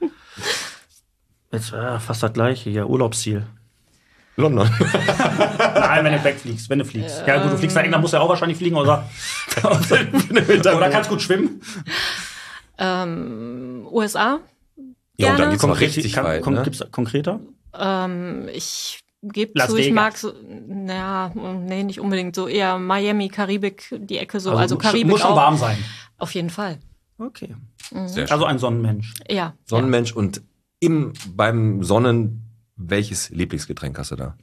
Jetzt äh, fast das gleiche hier. Urlaubsziel.
London.
Nein, wenn du wegfliegst, wenn du fliegst. Ja gut, du fliegst nach England, musst du ja auch wahrscheinlich fliegen, oder? Oder kannst gut schwimmen.
Ähm, U S A.
Ja, und dann
Gerne.
geht's noch richtig
kann,
weit,
kon-
ne?
Gibt's konkreter?
Ähm, ich gebe
Las
zu, ich
Vegas.
mag so, naja, nee, nicht unbedingt so, eher Miami, Karibik, die Ecke so, also,
muss-
Karibik
muss schon
auch.
warm sein.
Auf jeden Fall.
Okay.
Sehr schön.
Also ein Sonnenmensch.
Ja.
Sonnenmensch und im, beim Sonnen, welches Lieblingsgetränk hast du da?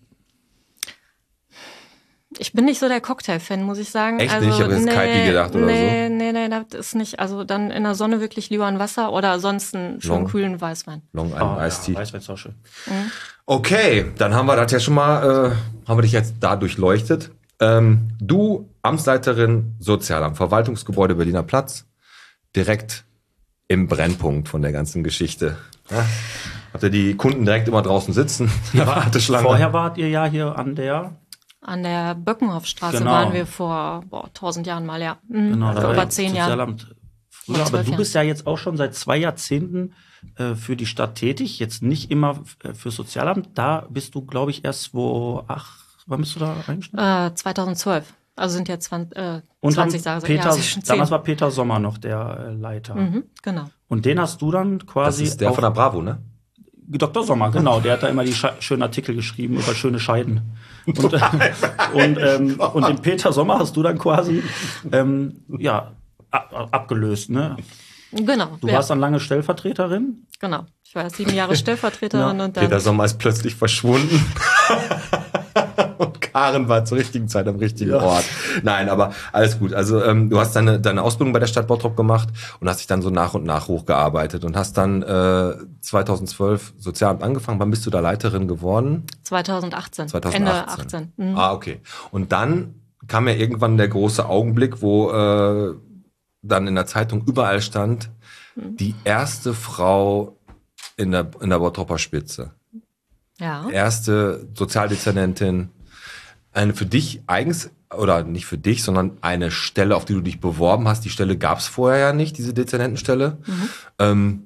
Ich bin nicht so der Cocktail-Fan, muss ich sagen.
Echt
also,
nicht? Ich hab jetzt Kaipi gedacht oder
nee, Nee, nee, das ist nicht. Also dann in der Sonne wirklich lieber ein Wasser oder sonst einen schön
Long.
kühlen Weißwein.
Long Island
Ah,
Iced Tea.
ja, Weißwein ist auch schön.
Okay, dann haben wir das ja schon mal, äh, haben wir dich jetzt da durchleuchtet. Ähm, du, Amtsleiterin Sozialamt, Verwaltungsgebäude Berliner Platz, direkt im Brennpunkt von der ganzen Geschichte. Ja? Habt ihr die Kunden direkt immer draußen sitzen? Ja, Warteschlange.
Vorher wart ihr ja hier an der.
An der Böckenhofstraße
Genau.
waren wir vor boah, tausend Jahren mal, ja. Mhm.
Genau,
vor
da war
über
ja
zehn Jahren.
Sozialamt früher,
Vor
aber
zwölf
du
Jahren.
bist ja jetzt auch schon seit zwei Jahrzehnten äh, für die Stadt tätig. Jetzt nicht immer äh, für Sozialamt. Da bist du, glaube ich, erst wo, ach, wann bist du da eingestellt?
Äh, zweitausendzwölf. Also sind jetzt zwanzig, äh,
Und dann
zwanzig Jahre.
Peter,
ja, sie schon zehn.
damals war Peter Sommer noch der äh, Leiter.
Mhm, genau.
Und den hast du dann
Das
quasi
ist der
auch,
von der Bravo, ne?
Doktor Sommer, genau. Der hat da immer die sche- schönen Artikel geschrieben über schöne Scheiden. Und, äh, und, ähm, und den Peter Sommer hast du dann quasi ähm, ja, ab, abgelöst. Ne?
Genau.
Du
ja,
warst dann lange Stellvertreterin.
genau. Ich war sieben Jahre Stellvertreterin und dann.
Peter Sommer ist plötzlich verschwunden. Und Karen war zur richtigen Zeit am richtigen Ort. Nein, aber alles gut. Also ähm, du hast deine, deine Ausbildung bei der Stadt Bottrop gemacht und hast dich dann so nach und nach hochgearbeitet und hast dann äh, zweitausendzwölf Sozialamt angefangen. Wann bist du da Leiterin geworden?
zweitausendachtzehn.
zweitausendachtzehn.
Ende achtzehn. Mhm.
Ah, okay. Und dann kam ja irgendwann der große Augenblick, wo äh, dann in der Zeitung überall stand, mhm. die erste Frau in der, in der Bottroper Spitze.
Ja.
Erste Sozialdezernentin. Eine für dich eigens, oder nicht für dich, sondern eine Stelle, auf die du dich beworben hast. Die Stelle gab es vorher ja nicht, diese Dezernentenstelle. Mhm. Ähm,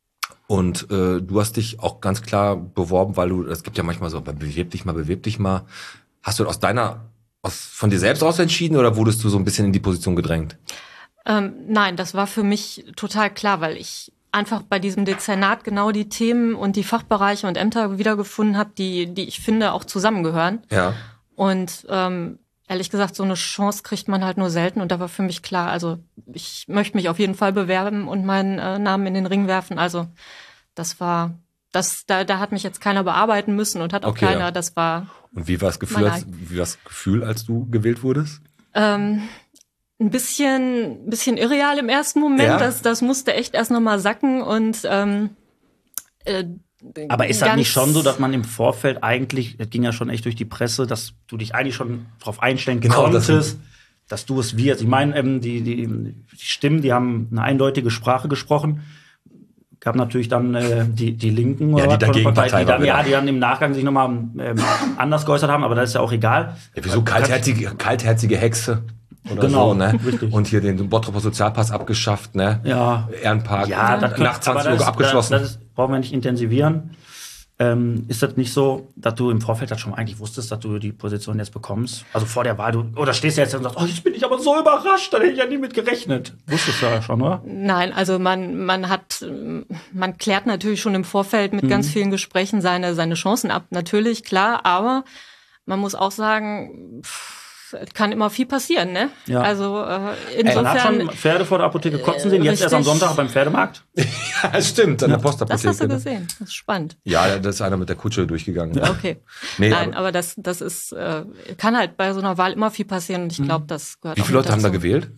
und äh, du hast dich auch ganz klar beworben, weil du, es gibt ja manchmal so, bewirb dich mal, bewirb dich mal. Hast du aus deiner, aus, von dir selbst aus entschieden oder wurdest du so ein bisschen in die Position gedrängt?
Ähm, nein, das war für mich total klar, weil ich einfach bei diesem Dezernat genau die Themen und die Fachbereiche und Ämter wiedergefunden habe, die, die ich finde auch zusammengehören.
Ja.
Und ähm, ehrlich gesagt, so eine Chance kriegt man halt nur selten. Und da war für mich klar, also ich möchte mich auf jeden Fall bewerben und meinen äh, Namen in den Ring werfen. Also das war, das da, da hat mich jetzt keiner bearbeiten müssen und hat auch
Okay,
keiner.
ja.
Das war.
Und wie war das Gefühl, als, wie war das Gefühl, als du gewählt wurdest?
Ähm, ein bisschen, bisschen irreal im ersten Moment.
Ja?
Das, das musste echt erst noch mal sacken und ähm, äh,
Aber ist das nicht schon so, dass man im Vorfeld eigentlich, das ging ja schon echt durch die Presse, dass du dich eigentlich schon darauf einstellen
Genau,
konntest,
das-
dass du es wirst? Ich meine, ähm, die, die, die Stimmen, die haben eine eindeutige Sprache gesprochen. Gab natürlich dann äh, die, die Linken
Ja, die
was von der
Dagegenpartei
die dann,
war wieder.
ja, die dann im Nachgang sich nochmal ähm, anders geäußert haben, aber das ist ja auch egal.
Ja, wieso kaltherzige, kaltherzige Hexe oder
Genau,
so, ne?
richtig.
Und hier den Bottroper Sozialpass abgeschafft, ne?
Ja.
Ehrenpark,
Ja, das können-
nach zwanzig
aber
Uhr
das,
abgeschlossen.
Das, das ist, brauchen wir nicht intensivieren. Ähm, ist das nicht so, dass du im Vorfeld das schon eigentlich wusstest, dass du die Position jetzt bekommst? Also vor der Wahl, du, oder stehst du jetzt und sagst, oh, jetzt bin ich aber so überrascht, da hätte ich ja nie mit gerechnet. Wusstest du ja schon, oder?
Nein, also man man hat man klärt natürlich schon im Vorfeld mit mhm. ganz vielen Gesprächen seine seine Chancen ab, natürlich klar, aber man muss auch sagen, pff, kann immer viel passieren, ne?
Ja.
Also äh,
Man
insofern
hat schon Pferde vor der Apotheke kotzen sehen, jetzt erst am
richtig.
Sonntag beim Pferdemarkt.
Ja, stimmt, an der
das
Postapotheke.
hast du
ne?
gesehen, das ist spannend.
Ja, da ist einer mit der Kutsche durchgegangen. Ja.
Okay.
Nee,
Nein,
aber-
aber das das ist äh, kann halt bei so einer Wahl immer viel passieren und ich glaube, das gehört
Wie
auch
viele
mit
Leute haben da
dazu.
gewählt?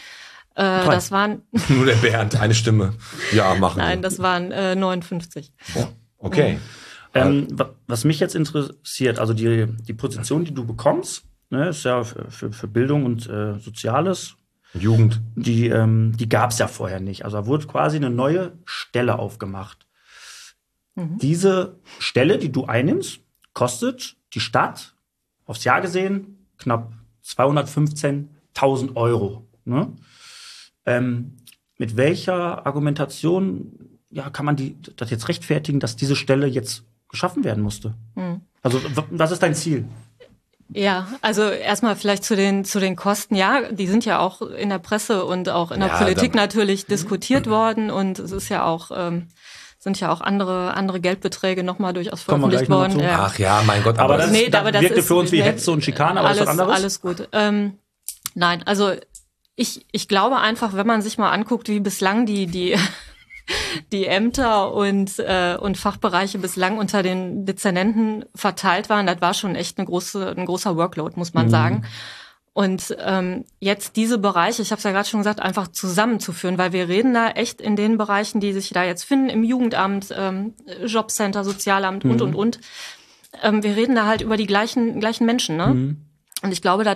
Äh, das waren
Nur der Bernd, eine Stimme. Ja, machen wir.
nein, das waren äh, neunundfünfzig.
Okay.
Ähm, wa- was mich jetzt interessiert, also die, die Position, die du bekommst, ne, ist ja für, für, für Bildung und äh, Soziales,
Jugend.
die, ähm, die gab es ja vorher nicht. Also da wurde quasi eine neue Stelle aufgemacht.
Mhm.
Diese Stelle, die du einnimmst, kostet die Stadt aufs Jahr gesehen knapp zweihundertfünfzehntausend Euro. Ne? Ähm, mit welcher Argumentation ja, kann man die, das jetzt rechtfertigen, dass diese Stelle jetzt geschaffen werden musste?
Mhm.
Also w- was ist dein Ziel?
Ja, also erstmal vielleicht zu den zu den Kosten. Ja, die sind ja auch in der Presse und auch in der
Ja,
Politik
dann-
natürlich diskutiert worden und es ist ja auch ähm, sind ja auch andere andere Geldbeträge nochmal durchaus
Kommen wir gleich
veröffentlicht
noch
worden.
dazu.
Ja.
Ach ja, mein Gott,
Aber
aber,
das-
das,
Nee, aber das
wirkte
ist,
für uns wie
ne,
Hetze und Schikane, aber
alles,
ist was anderes?
Alles gut. Ähm, nein, also ich, ich glaube einfach, wenn man sich mal anguckt, wie bislang die, die, die Ämter und, äh, und Fachbereiche bislang unter den Dezernenten verteilt waren, das war schon echt eine große, ein großer Workload, muss man sagen. Und ähm, jetzt diese Bereiche, ich habe es ja gerade schon gesagt, einfach zusammenzuführen, weil wir reden da echt in den Bereichen, die sich da jetzt finden, im Jugendamt, ähm, Jobcenter, Sozialamt und, und, und. Ähm, wir reden da halt über die gleichen, gleichen Menschen, ne?
Mhm.
Und ich glaube, das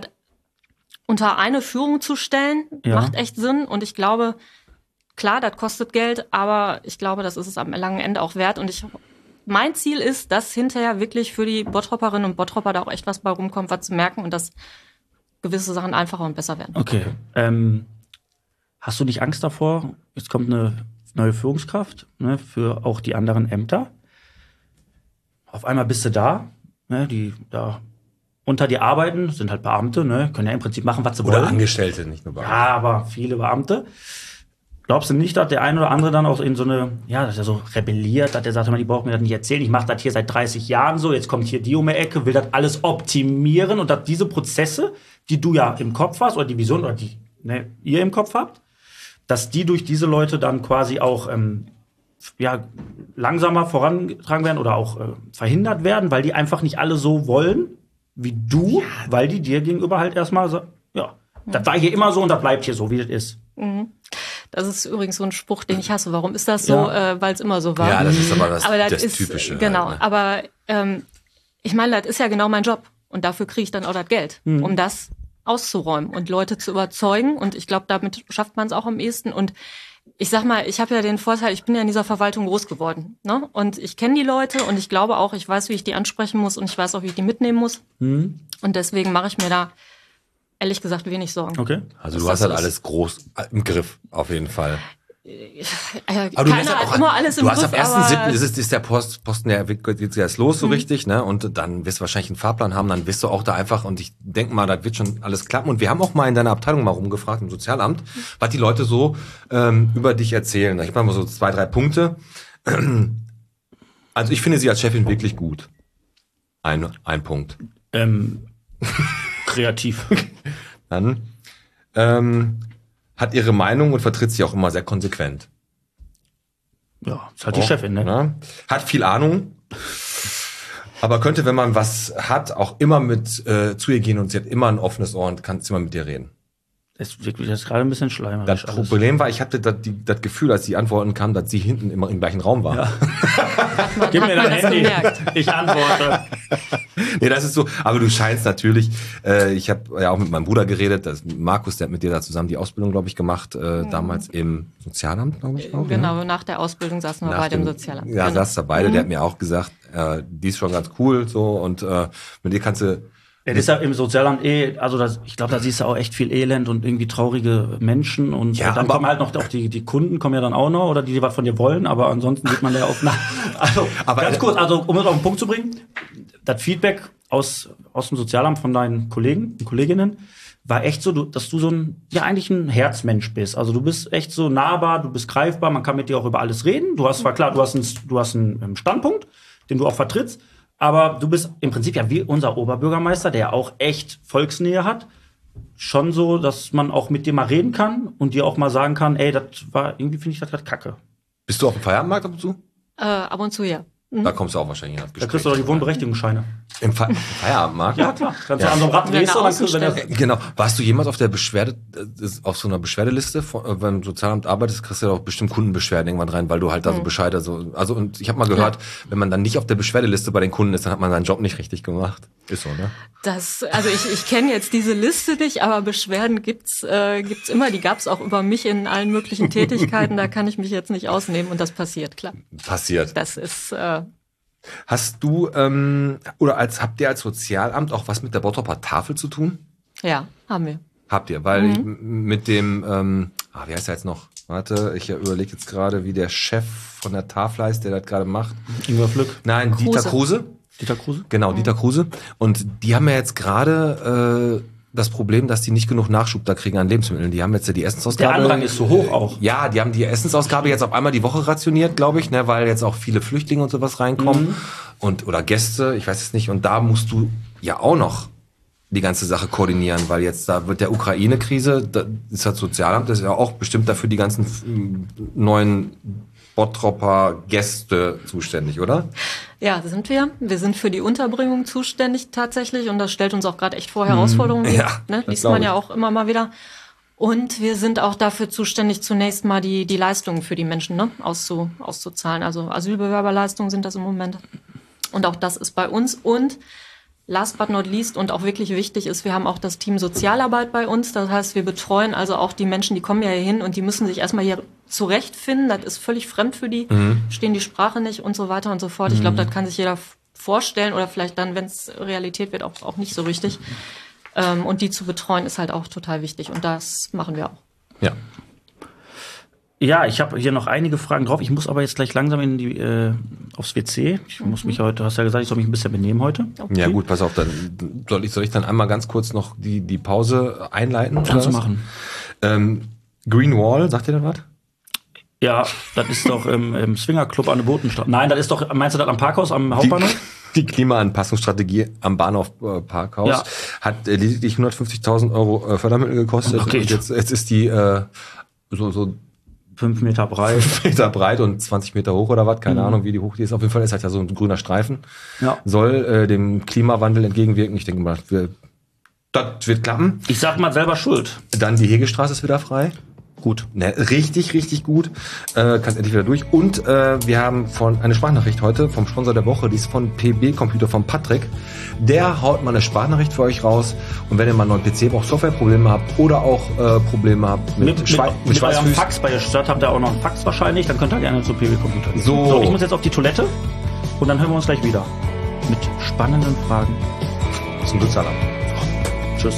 unter eine Führung zu stellen,
Ja.
macht echt Sinn. Und ich glaube, klar, das kostet Geld, aber ich glaube, das ist es am langen Ende auch wert. Und ich, mein Ziel ist, dass hinterher wirklich für die Bottroperinnen und Bottropper da auch echt was bei rumkommt, was zu merken und dass gewisse Sachen einfacher und besser werden.
Okay. Ähm, hast du nicht Angst davor? Jetzt kommt eine neue Führungskraft, ne, für auch die anderen Ämter. Auf einmal bist du da, ne, die da unter dir arbeiten, sind halt Beamte, ne, können ja im Prinzip machen, was sie
oder
wollen.
Angestellte, nicht nur Beamte.
Ja, aber viele Beamte. Glaubst du nicht, dass der ein oder andere dann auch in so eine, ja, dass er so rebelliert, dass der sagt, die braucht mir das nicht erzählen, ich mache das hier seit dreißig Jahren so, jetzt kommt hier die um die Ecke, will das alles optimieren und dass diese Prozesse, die du ja im Kopf hast, oder die Vision, oder die ne, ihr im Kopf habt, dass die durch diese Leute dann quasi auch ähm, ja, langsamer vorangetragen werden oder auch äh, verhindert werden, weil die einfach nicht alle so wollen, wie du, weil die dir gegenüber halt erstmal so, ja, das war hier immer so und das bleibt hier so, wie das ist.
Mhm. Das ist übrigens so ein Spruch, den ich hasse. Warum ist das so?
Ja.
Äh, weil es immer so war.
Ja, das ist aber das,
aber das,
das
ist,
Typische.
Genau,
halt, ne?
aber ähm, ich meine, das ist ja genau mein Job. Und dafür kriege ich dann auch das Geld,
Mhm.
um das auszuräumen und Leute zu überzeugen. Und ich glaube, damit schafft man es auch am ehesten. Und ich sag mal, ich habe ja den Vorteil, ich bin ja in dieser Verwaltung groß geworden. Ne? Und ich kenne die Leute und ich glaube auch, ich weiß, wie ich die ansprechen muss und ich weiß auch, wie ich die mitnehmen muss.
Mhm.
Und deswegen mache ich mir da ehrlich gesagt wenig Sorgen.
Okay.
Also
Was
du hast
das
halt
ist.
alles groß im Griff, auf jeden Fall.
Äh,
Aber du
keiner
lässt halt
hat
auch,
immer alles im
du hast
Griff,
am ersten
aber-
siebten ist, es- ist der Post, Posten ja geht erst los so
Mhm.
richtig, ne? Und dann wirst du wahrscheinlich einen Fahrplan haben, dann wirst du auch da einfach, und ich denke mal, das wird schon alles klappen. Und wir haben auch mal in deiner Abteilung mal rumgefragt im Sozialamt, was die Leute so ähm, über dich erzählen. Ich mache mal so zwei, drei Punkte. Also ich finde sie als Chefin wirklich gut. Ein, ein Punkt.
Ähm, kreativ.
Dann ähm, hat ihre Meinung und vertritt sie auch immer sehr konsequent.
Ja, ist halt die
Auch,
Chefin, ne?
ne? Hat viel Ahnung, aber könnte, wenn man was hat, auch immer mit äh, zu ihr gehen und sie hat immer ein offenes Ohr und kann immer mit dir reden.
Das ist wirklich das ist gerade ein bisschen schleimerisch.
Das
alles.
Problem war, ich hatte das, die, das Gefühl, als sie antworten kam, dass sie hinten immer im gleichen Raum war.
Ja.
Man,
Gib
hat
mir
man
dein
das
Handy.
gemerkt.
Ich antworte.
Nee, das ist so, aber du scheinst natürlich, äh, ich habe ja auch mit meinem Bruder geredet, das ist Markus, der hat mit dir da zusammen die Ausbildung, glaube ich, gemacht, äh, damals im Sozialamt, glaube ich. Auch,
Genau,
ne?
nach der Ausbildung saßen wir
Nach
beide im
dem-
Sozialamt.
Ja,
genau.
saß da beide,
Mhm.
der hat mir auch gesagt, äh, die ist schon ganz cool so und äh, mit dir kannst du.
Ja, das ist ja im Sozialamt eh, also das, ich glaube, da siehst du auch echt viel Elend und irgendwie traurige Menschen und
Ja,
äh, dann
aber-
kommen halt noch auch die, die Kunden kommen ja dann auch noch oder die, die was von dir wollen, aber ansonsten sieht man ja auch nach. Also,
Aber-
ganz kurz, also um es auf den Punkt zu bringen, das Feedback aus, aus dem Sozialamt von deinen Kollegen und Kolleginnen war echt so, du, dass du so ein, ja eigentlich ein Herzmensch bist. Also du bist echt so nahbar, du bist greifbar, man kann mit dir auch über alles reden. Du hast zwar klar, du hast einen, du hast einen Standpunkt, den du auch vertrittst, aber du bist im Prinzip ja wie unser Oberbürgermeister, der ja auch echt Volksnähe hat. Schon so, dass man auch mit dir mal reden kann und dir auch mal sagen kann, ey, das war, irgendwie finde ich das gerade kacke.
Bist du auf dem Feierabendmarkt ab und zu?
Äh, ab und zu, ja.
Da kommst du auch wahrscheinlich in das
Da kriegst du doch die Wohnberechtigungsscheine.
Im Fe Feierabendmarkt?
Ja, klar. Kannst du
Ja.
an so einem Rad
Wenn
drehst
er
und dann kriegst du, wenn
außen
der,
Genau. Warst du jemals auf der Beschwerde, äh, auf so einer Beschwerdeliste, von, äh, beim Sozialamt arbeitest, kriegst du ja auch bestimmt Kundenbeschwerden irgendwann rein, weil du halt da so Bescheide so, also und ich habe mal gehört, wenn man dann nicht auf der Beschwerdeliste bei den Kunden ist, dann hat man seinen Job nicht richtig gemacht. Ist so, ne?
Das, also ich, ich kenne jetzt diese Liste nicht, aber Beschwerden gibt's äh, gibt's immer. Die gab's auch über mich in allen möglichen Tätigkeiten. Da kann ich mich jetzt nicht ausnehmen und das passiert, klar.
Passiert.
Das ist äh,
Hast du, ähm, oder als habt ihr als Sozialamt auch was mit der Bottroper Tafel zu tun?
ja, haben wir.
Habt ihr, weil ich, m- mit dem, ähm, ah, wie heißt er jetzt noch? Warte, ich überlege jetzt gerade, wie der Chef von der Tafel heißt, der das gerade macht.
Ingwer Flück,
Nein,
Kruse.
Dieter Kruse.
Dieter Kruse.
Genau, Dieter Kruse. Und die haben ja jetzt gerade äh, das Problem, dass die nicht genug Nachschub da kriegen an Lebensmitteln. Die haben jetzt ja die Essensausgabe.
Der Andrang ist so hoch auch.
Ja, die haben die Essensausgabe jetzt auf einmal die Woche rationiert, glaube ich, ne, weil jetzt auch viele Flüchtlinge und sowas reinkommen
Mhm.
und oder Gäste, ich weiß es nicht. Und da musst du ja auch noch die ganze Sache koordinieren, weil jetzt da wird der Ukraine-Krise, da ist das Sozialamt, das ist ja auch bestimmt dafür die ganzen mm, neuen Bottropper Gäste zuständig, oder?
Ja, sind wir. Wir sind für die Unterbringung zuständig tatsächlich und das stellt uns auch gerade echt vor Herausforderungen.
Ja,
ne?
das
Liest
glaub
man
ich.
ja auch immer mal wieder. Und wir sind auch dafür zuständig, zunächst mal die, die Leistungen für die Menschen ne, auszu, auszuzahlen. Also Asylbewerberleistungen sind das im Moment. Und auch das ist bei uns. Und last but not least und auch wirklich wichtig ist, wir haben auch das Team Sozialarbeit bei uns. Das heißt, wir betreuen also auch die Menschen, die kommen ja hier hin und die müssen sich erstmal hier zurechtfinden. Das ist völlig fremd für die, stehen die Sprache nicht und so weiter und so fort. Ich glaube, das kann sich jeder f- vorstellen oder vielleicht dann, wenn es Realität wird, auch, auch nicht so richtig. Ähm, und die zu betreuen ist halt auch total wichtig und das machen wir auch.
Ja.
Ja, ich habe hier noch einige Fragen drauf. Ich muss aber jetzt gleich langsam in die, äh, aufs W C. Ich muss mich heute, du hast ja gesagt, ich soll mich ein bisschen benehmen heute.
Okay.
Ja gut, pass auf, dann soll ich, soll ich dann einmal ganz kurz noch die, die Pause einleiten? oder
Kannst du
was?
machen.
Ähm, Green Wall, sagt ihr da was?
Ja, das ist doch im, im Swingerclub an der Botenstraße. Nein, das ist doch, meinst du das am Parkhaus, am Hauptbahnhof?
Die, die Klimaanpassungsstrategie am Bahnhof äh, Parkhaus
Ja.
hat äh, lediglich hundertfünfzigtausend Euro äh, Fördermittel gekostet.
Okay.
Und jetzt, jetzt ist die äh, so, so
Fünf Meter breit.
fünf Meter breit und zwanzig Meter hoch oder was, keine
Mhm.
Ahnung, wie die hoch die ist. Auf jeden Fall ist halt ja so ein grüner Streifen.
Ja.
Soll äh, dem Klimawandel entgegenwirken. Ich denke mal, wir, das wird klappen.
Ich sag mal selber schuld.
Dann die Hegestraße ist wieder frei.
Gut.
Ne, richtig, richtig gut. Äh, kannst endlich wieder durch. Und äh, wir haben von eine Sprachnachricht heute vom Sponsor der Woche, die ist von P B Computer von Patrick. Der haut mal eine Sprachnachricht für euch raus. Und wenn ihr mal einen neuen P C braucht, Softwareprobleme habt oder auch äh, Probleme habt mit,
Mit,
Schwei
mit, mit eurem
Schweißfüßen.
Fax bei der Stadt habt ihr auch noch einen Fax wahrscheinlich, dann könnt ihr gerne zu P W Computer gehen.
So.
so, ich muss jetzt auf die Toilette und dann hören wir uns gleich wieder. Mit spannenden Fragen.
Zum Glücksalarm.
Tschüss.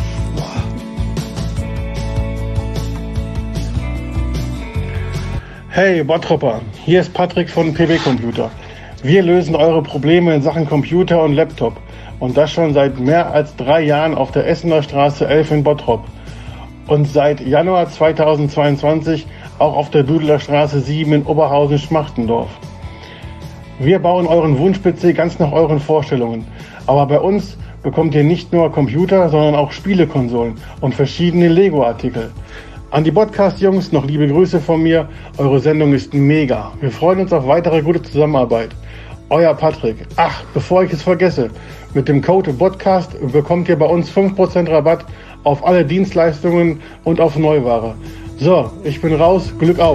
Hey Bottropper, hier ist Patrick von P B Computer. Wir lösen eure Probleme in Sachen Computer und Laptop. Und das schon seit mehr als drei Jahren auf der Essener Straße elf in Bottrop. Und seit Januar zweitausendzweiundzwanzig auch auf der Dudeler Straße sieben in Oberhausen-Schmachtendorf. Wir bauen euren Wunsch-P C ganz nach euren Vorstellungen. Aber bei uns bekommt ihr nicht nur Computer, sondern auch Spielekonsolen und verschiedene Lego-Artikel. An die Podcast-Jungs noch liebe Grüße von mir. Eure Sendung ist mega. Wir freuen uns auf weitere gute Zusammenarbeit. Euer Patrick. Ach, bevor ich es vergesse, mit dem Code Podcast bekommt ihr bei uns fünf Prozent Rabatt auf alle Dienstleistungen und auf Neuware. So, ich bin raus. Glück auf.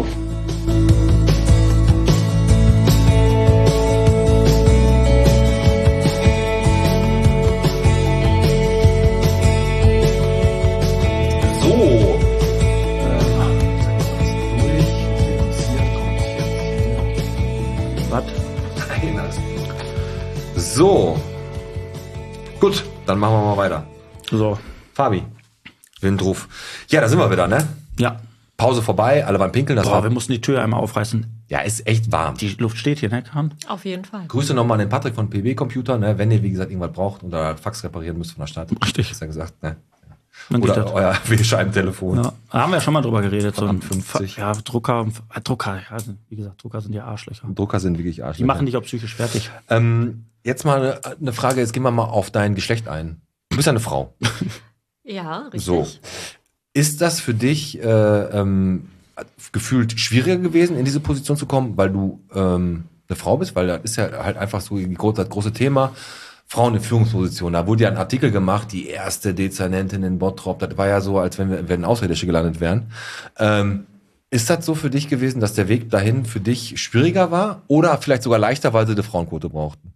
So. Gut, dann machen wir mal weiter.
So.
Fabi. Windruf. Ja, da sind wir wieder, ne?
Ja.
Pause vorbei, alle waren pinkeln. Das
Boah,
war,
wir mussten die Tür einmal aufreißen.
ja, ist echt warm.
Die Luft steht hier, ne, Kahn?
Auf jeden Fall.
Grüße nochmal an den Patrick von P B Computer, ne? Wenn ihr, wie gesagt, irgendwas braucht oder Fax reparieren müsst von der Stadt.
Richtig.
Ist ja gesagt, ne?
Dann geht
Oder
das.
euer W-Scheibentelefon.
Ja, da haben wir ja schon mal drüber geredet. So ein
fünfzig.
Ja, Drucker, äh, Drucker, ja, wie gesagt, Drucker sind ja Arschlöcher.
Drucker sind wirklich Arsch.
Die machen dich auch psychisch fertig.
Ähm, jetzt mal eine, eine Frage, jetzt gehen wir mal auf dein Geschlecht ein. Du bist ja eine Frau.
Ja, richtig.
So. Ist das für dich äh, ähm, gefühlt schwieriger gewesen, in diese Position zu kommen, weil du ähm, eine Frau bist? Weil das ist ja halt einfach so das große Thema. Frauen in Führungspositionen. Da wurde ja ein Artikel gemacht, die erste Dezernentin in Bottrop. Das war ja so, als wenn wir wenn Außerirdische gelandet wären. Ähm, ist das so für dich gewesen, dass der Weg dahin für dich schwieriger war oder vielleicht sogar leichter, weil sie eine Frauenquote brauchten?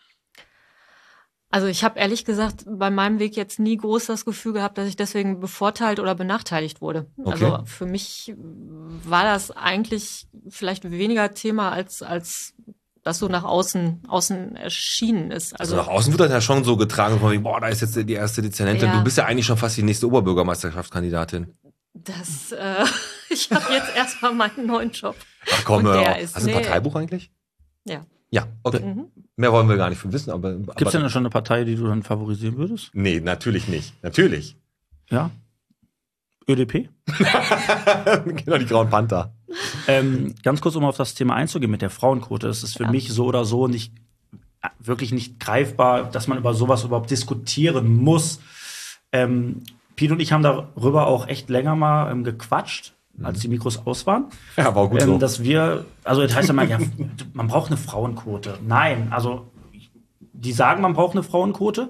Also ich habe ehrlich gesagt bei meinem Weg jetzt nie groß das Gefühl gehabt, dass ich deswegen bevorteilt oder benachteiligt wurde.
Okay.
Also für mich war das eigentlich vielleicht weniger Thema, als als das so nach außen außen erschienen ist.
Also,
Also,
nach außen wird das ja schon so getragen, von wegen, boah, da ist jetzt die erste Dezernentin.
Ja.
Du bist ja eigentlich schon fast die nächste Oberbürgermeisterschaftskandidatin.
das, äh, ich habe jetzt erstmal meinen neuen Job.
Ach komm,
Und der
hör auf.
ist-
Hast du ein
nee.
Parteibuch eigentlich?
Ja.
Ja, okay.
Mhm.
Mehr wollen wir gar nicht wissen, aber.
Gibt es
aber
denn schon eine Partei, die du dann favorisieren würdest?
Nee, natürlich nicht. Natürlich.
Ja? Ö D P?
Genau, die Grauen Panther.
Ähm, ganz kurz, um auf das Thema einzugehen mit der Frauenquote. Es ist für
Ja.
mich so oder so nicht äh, wirklich nicht greifbar, dass man über sowas überhaupt diskutieren muss. Ähm, Pete und ich haben darüber auch echt länger mal ähm, gequatscht, als die Mikros aus waren.
Ja, war auch gut
ähm,
so.
Dass wir, also das heißt ja mal, ja, man braucht eine Frauenquote. Nein, also die sagen, man braucht eine Frauenquote.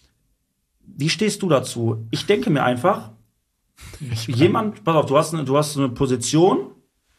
Wie stehst du dazu? Ich denke mir einfach, jemand, pass auf, du hast eine, du hast eine Position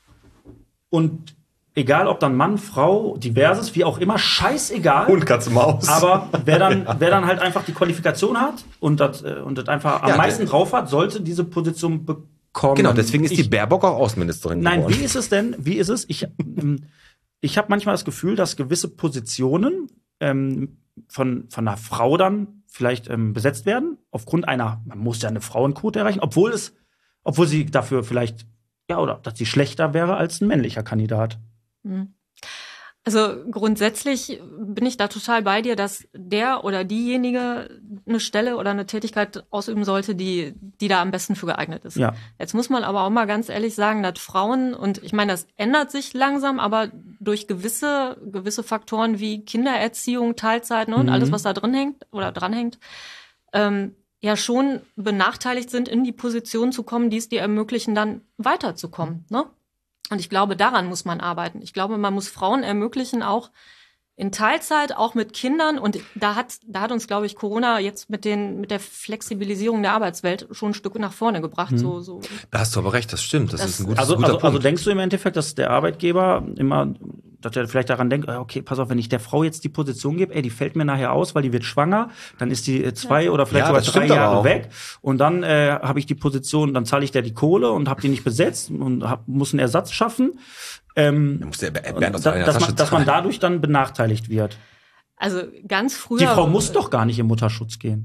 und egal ob dann Mann, Frau, diverses, wie auch immer, scheißegal.
Und Katze Maus.
Aber wer dann, wer dann halt einfach die Qualifikation hat und das, äh, und das einfach am
Ja,
meisten
der-
drauf hat, sollte diese Position bekommen.
Genau, deswegen ist die
Ich-
Baerbock auch Außenministerin
Nein,
geworden.
wie ist es denn? Wie ist es? Ich, ähm, ich habe manchmal das Gefühl, dass gewisse Positionen ähm, von, von einer Frau dann vielleicht ähm, besetzt werden, aufgrund einer, man muss ja eine Frauenquote erreichen, obwohl es, obwohl sie dafür vielleicht, ja, oder dass sie schlechter wäre als ein männlicher Kandidat.
Mhm. Also grundsätzlich bin ich da total bei dir, dass der oder diejenige eine Stelle oder eine Tätigkeit ausüben sollte, die, die da am besten für geeignet ist.
Ja.
Jetzt muss man aber auch mal ganz ehrlich sagen, dass Frauen, und ich meine, das ändert sich langsam, aber durch gewisse, gewisse Faktoren wie Kindererziehung, Teilzeit, ne, und
Mhm.
alles, was da drin hängt oder dranhängt, ähm, ja schon benachteiligt sind, in die Position zu kommen, die es dir ermöglichen, dann weiterzukommen, ne? Und ich glaube, daran muss man arbeiten. Ich glaube, man muss Frauen ermöglichen, auch in Teilzeit, auch mit Kindern. Und da hat, da hat uns, glaube ich, Corona jetzt mit den, mit der Flexibilisierung der Arbeitswelt schon ein Stück nach vorne gebracht.
Mhm.
So, so.
Da hast du aber recht, das stimmt. Das,
Das-
ist ein gutes,
Also,
guter
also,
Punkt.
also denkst du im Endeffekt, dass der Arbeitgeber immer, dass er vielleicht daran denkt, ah, okay, pass auf, wenn ich der Frau jetzt die Position gebe, ey, die fällt mir nachher aus, weil die wird schwanger, dann ist die äh, zwei oder vielleicht
Ja,
sogar
das
drei
stimmt aber
Jahre
auch.
weg und dann äh, habe ich die Position, dann zahle ich der die Kohle und habe die nicht besetzt und hab, muss einen Ersatz schaffen. Ähm,
Da muss der
und
Bernd aus
da,
einer
dass,
Tasche
man, dass man
zahlen.
dadurch dann benachteiligt wird.
Also ganz früher.
Die Frau muss doch gar nicht im Mutterschutz gehen.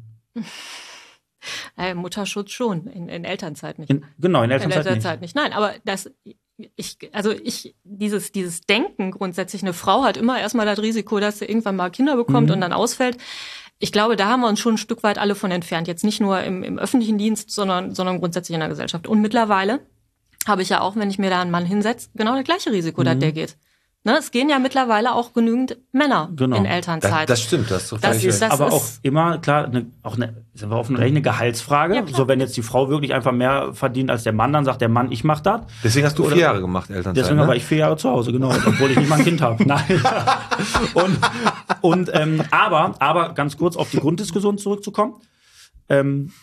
Äh, Mutterschutz schon, in, in Elternzeit nicht.
In, genau, in
In
Elternzeit
der
nicht.
Zeit nicht. Nein, aber das, ich, also ich, dieses, dieses Denken grundsätzlich, eine Frau hat immer erstmal das Risiko, dass sie irgendwann mal Kinder bekommt
Mhm.
und dann ausfällt. Ich glaube, da haben wir uns schon ein Stück weit alle von entfernt. Jetzt nicht nur im, im öffentlichen Dienst, sondern, sondern grundsätzlich in der Gesellschaft. Und mittlerweile habe ich ja auch, wenn ich mir da einen Mann hinsetze, genau das gleiche Risiko, dass der geht. Ne, es gehen ja mittlerweile auch genügend Männer
Genau.
in
Das,
Elternzeit.
das stimmt, das ist doch
Das
völlig
ist
recht.
das-
aber auch
ist-
immer, klar, ne, auch eine, sind wir offen, eine Gehaltsfrage.
Ja, klar.
So, wenn jetzt die Frau wirklich einfach mehr verdient als der Mann, dann sagt der Mann, ich mach das.
Deswegen hast du
Oder-
vier Jahre gemacht, Elternzeit.
Deswegen
ne?
war ich vier Jahre zu Hause, genau, obwohl ich nicht mal ein Kind habe. Nein. Und, und ähm, aber, aber ganz kurz auf die Grunddiskussion zurückzukommen, ähm,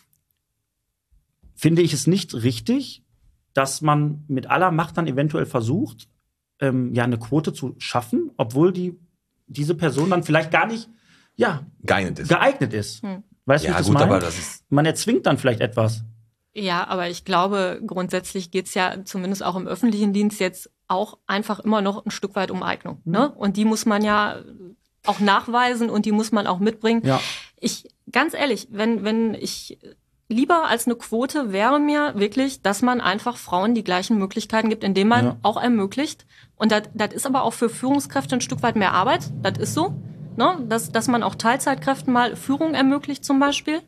finde ich es nicht richtig, dass man mit aller Macht dann eventuell versucht, ähm, ja eine Quote zu schaffen, obwohl die diese Person dann vielleicht gar nicht ja
geeignet ist.
geeignet ist.
Hm.
Weißt du, wie
Ja,
ich das
gut,
meine?
aber das ist.
Man erzwingt dann vielleicht etwas.
Ja, aber ich glaube, grundsätzlich geht's ja zumindest auch im öffentlichen Dienst jetzt auch einfach immer noch ein Stück weit um Eignung. Ne? Und die muss man ja auch nachweisen und die muss man auch mitbringen.
Ja.
Ich, ganz ehrlich, wenn, wenn ich lieber als eine Quote wäre mir wirklich, dass man einfach Frauen die gleichen Möglichkeiten gibt, indem man
Ja.
auch ermöglicht. Und das das ist aber auch für Führungskräfte ein Stück weit mehr Arbeit. Das ist so. Ne? Dass, dass man auch Teilzeitkräften mal Führung ermöglicht zum Beispiel.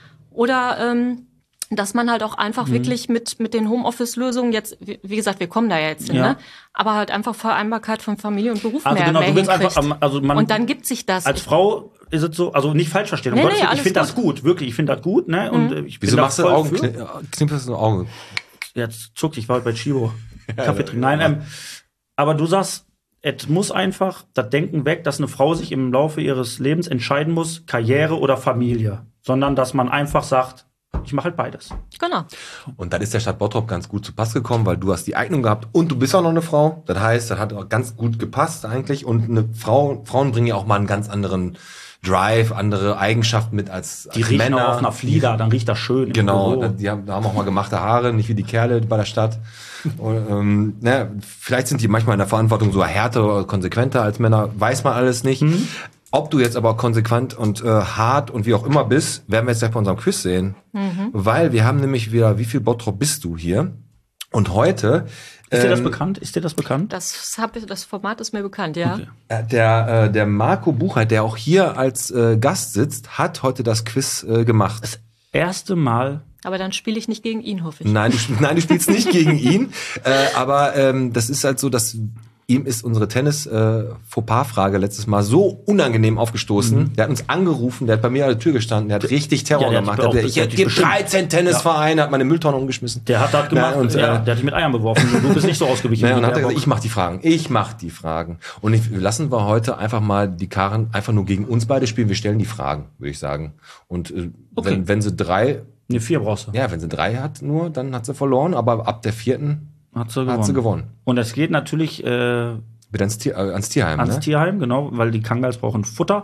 Oder ähm, dass man halt auch einfach
Mhm.
wirklich mit mit den Homeoffice-Lösungen jetzt, wie, wie gesagt, wir kommen da ja jetzt hin,
Ja.
ne? Aber halt einfach Vereinbarkeit von Familie und Beruf
Also
mehr,
genau,
mehr
du willst
hinkriegt.
einfach, also man,
und dann gibt sich das.
als Frau ist es so, also nicht falsch verstehen. Um
Nee,
Gottes
nee,
Willen, ich
alles
finde das
gut.
gut, wirklich, ich finde das gut, ne? Und äh, ich bin
Wieso
da
machst du
voll
Augen,
für.
kni knipperst du Augen?
Jetzt zuckt, ich war heute bei Chibo. Kaffee trinken. Nein, ähm, aber du sagst, es muss einfach das Denken weg, dass eine Frau sich im Laufe ihres Lebens entscheiden muss, Karriere oder Familie. Sondern dass man einfach sagt, ich mache halt beides.
Genau.
Und dann ist der Stadt Bottrop ganz gut zu Pass gekommen, weil du hast die Eignung gehabt und du bist auch noch eine Frau. Das heißt, das hat auch ganz gut gepasst eigentlich. Und eine Frau, Frauen bringen ja auch mal einen ganz anderen Drive, andere Eigenschaften mit als,
Die
als
riechen
Männer.
auch auf einer Flieder, dann riecht das schön. im
Genau,
Büro.
die haben, haben auch mal gemachte Haare, nicht wie die Kerle bei der Stadt. Und, ähm, ne, vielleicht sind die manchmal in der Verantwortung so härter oder konsequenter als Männer, weiß man alles nicht.
Mhm.
Ob du jetzt aber konsequent und äh, hart und wie auch immer bist, werden wir jetzt gleich bei unserem Quiz sehen.
Mhm.
Weil wir haben nämlich wieder, wie viel Bottrop bist du hier? Und heute...
Ist dir das
ähm,
bekannt? Ist dir das bekannt?
Das, hab ich, das Format ist mir bekannt, ja.
Okay.
äh, Der, äh, der Marco Buchheit, der auch hier als äh, Gast sitzt, hat heute das Quiz äh, gemacht.
Erste Mal.
Aber dann spiele ich nicht gegen ihn, hoffe ich.
Nein, du, sp- nein, du spielst nicht gegen ihn. Äh, aber ähm, das ist halt so, dass ihm ist unsere Tennis-Fauxpas-Frage letztes Mal so unangenehm aufgestoßen.
Mhm.
Der hat uns angerufen, der hat bei mir an der Tür gestanden, der hat richtig Terror
Ja, der hat
gemacht.
dich auch-
Der hat, ich
der hat
hätte
dich
dir
bestimmt-
dreizehn Tennisvereine, hat meine Mülltonne umgeschmissen.
Der hat das gemacht
Ja, und,
ja,
äh,
der hat dich mit Eiern beworfen. Du bist nicht so ausgewichen.
Naja, und
wie
dann hat
der
er gesagt,
Bock.
ich mach die Fragen. Ich mach die Fragen. Und ich, lassen wir heute einfach mal die Karen einfach nur gegen uns beide spielen. Wir stellen die Fragen, würde ich sagen. Und äh,
Okay.
wenn, wenn sie drei,
Ne, vier brauchst du.
ja, wenn sie drei hat nur, dann hat sie verloren. Aber ab der vierten
Hat sie gewonnen.
hat sie gewonnen.
Und es geht natürlich äh,
Wieder ans, Tier, äh, ans Tierheim,
ans
ne?
Tierheim, genau, weil die Kangals brauchen Futter.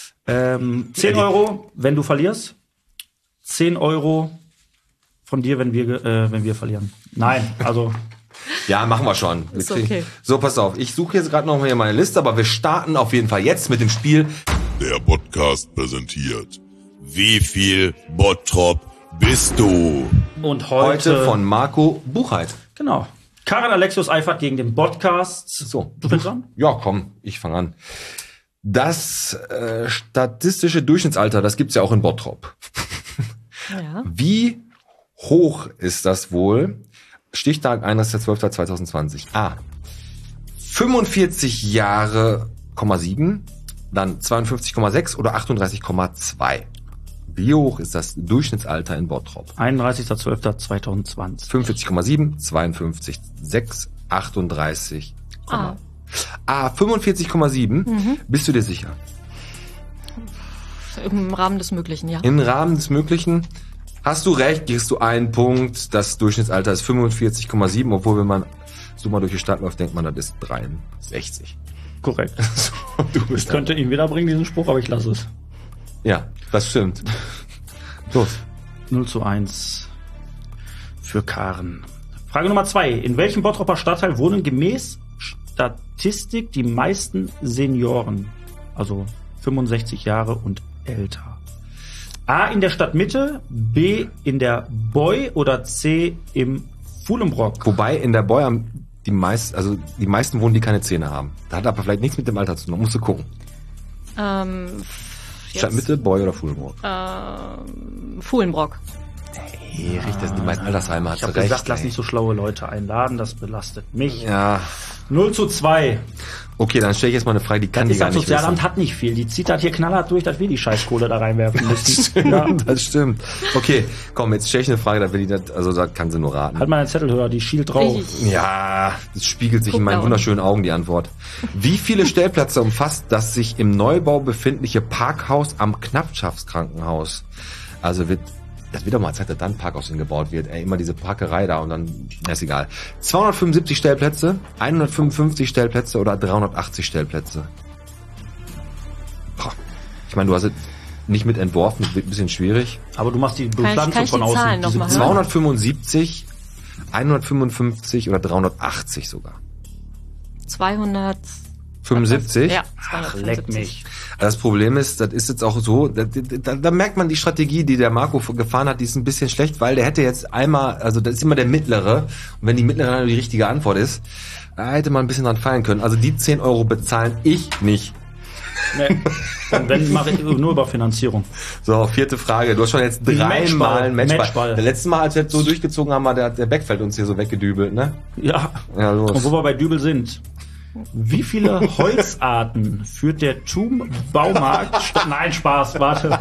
Ähm, zehn Euro, wenn du verlierst. zehn Euro von dir, wenn wir, äh, wenn wir verlieren. Nein, also
Ja, machen wir schon. Wir
Ist
kriegen-
okay.
So, pass auf. Ich suche jetzt gerade noch mal hier meine Liste, aber wir starten auf jeden Fall jetzt mit dem Spiel.
Der Podcast präsentiert. Wie viel Bottrop bist du?
und heute,
Heute von Marco Buchheit.
genau. Karin Alexius eifert gegen den Podcast.
So.
Du fängst an?
Ja, komm, ich fange an. Das äh, statistische Durchschnittsalter, das gibt's ja auch in Bottrop.
Ja.
Wie hoch ist das wohl? Stichtag einunddreißigster zwölfter zweitausendzwanzig. A. fünfundvierzig Jahre, sieben, dann zweiundfünfzig Komma sechs oder achtunddreißig Komma zwei. Wie hoch ist das Durchschnittsalter in Bottrop?
einunddreißigster zwölfter zweitausendzwanzig.
fünfundvierzig Komma sieben, zweiundfünfzig Komma sechs, achtunddreißig.
Ah.
Ah, fünfundvierzig Komma sieben.
Mhm.
Bist du dir sicher?
Im Rahmen des Möglichen, ja.
Im Rahmen des Möglichen. Hast du recht, kriegst du einen Punkt. Das Durchschnittsalter ist fünfundvierzig Komma sieben, obwohl wenn man so mal durch die Stadt läuft, denkt man, das ist dreiundsechzig.
Korrekt.
So, du
Ich
bist
könnte ihn wiederbringen, diesen Spruch, aber ich lasse es.
Ja, das stimmt. Los.
null zu eins für Karen. Frage Nummer zwei. In welchem Bottroper Stadtteil wohnen gemäß Statistik die meisten Senioren? Also fünfundsechzig Jahre und älter. A in der Stadtmitte, B in der Boy oder C im Fuhlenbrock?
Wobei in der Boy am die meisten, also die meisten wohnen, die keine Zähne haben. Da hat aber vielleicht nichts mit dem Alter zu tun. Musst du gucken.
Ähm, jetzt,
Stadtmitte, Boy oder Fuhlenbrock?
ähm, Fuhlenbrock.
Hey, richtig, das sind die meisten Altersheime. Hast
Ich
du
habe
recht.
gesagt, lass
ey.
nicht so schlaue Leute einladen, das belastet mich.
Ja.
null zu zwei.
Okay, dann stelle ich jetzt mal eine Frage, die kann
Das
die gar
das
nicht
Sozialamt
wissen.
hat nicht viel. Die zieht das hier knallhart durch, dass wir die Scheißkohle da reinwerfen müssen.
Stimmt,
Ja.
das stimmt. Okay, komm, jetzt stelle ich eine Frage, da will ich das, also da kann sie nur raten.
Halt mal einen Zettel höher, die schielt drauf.
Ich-
Ja, das spiegelt sich
Guck
in meinen
da
wunderschönen Augen, die Antwort. Wie viele Stellplätze umfasst das sich im Neubau befindliche Parkhaus am Knappschaftskrankenhaus? Also wird, das wird doch mal Zeit, dass dann ein Parkhaus hingebaut wird. Ey, immer diese Parkerei da und dann, na, ist egal. zweihundertfünfundsiebzig Stellplätze, hundertfünfundfünfzig Stellplätze oder dreihundertachtzig Stellplätze? Boah. Ich meine, du hast es nicht mit entworfen, das wird ein bisschen schwierig.
Aber du machst die
kann
Bepflanzung
ich
von
die
außen.
Zahlen noch
Diese
mal hören?
zweihundertfünfundsiebzig, hundertfünfundfünfzig oder dreihundertachtzig sogar.
zweihundertfünfundsiebzig?
fünfundsiebzig?
Ja,
Ach, leck
zweihundertfünfundsiebzig.
mich.
Das Problem ist, das ist jetzt auch so, da, da, da merkt man die Strategie, die der Marco gefahren hat, die ist ein bisschen schlecht, weil der hätte jetzt einmal, also das ist immer der Mittlere, und wenn die Mittlere dann die richtige Antwort ist, da hätte man ein bisschen dran feiern können. Also die zehn Euro bezahlen ich nicht.
Nee. Und wenn, mache ich nur über Finanzierung.
So, vierte Frage. Du hast schon jetzt dreimal
Matchball.
einen Matchball.
Matchball.
Das letzte Mal, als wir jetzt so durchgezogen haben, war der, der Beck fällt uns hier so weggedübelt, ne?
Ja.
Ja, los.
Und wo wir bei Dübel sind. Wie viele Holzarten führt der Thum Baumarkt? St- Nein, Spaß, warte.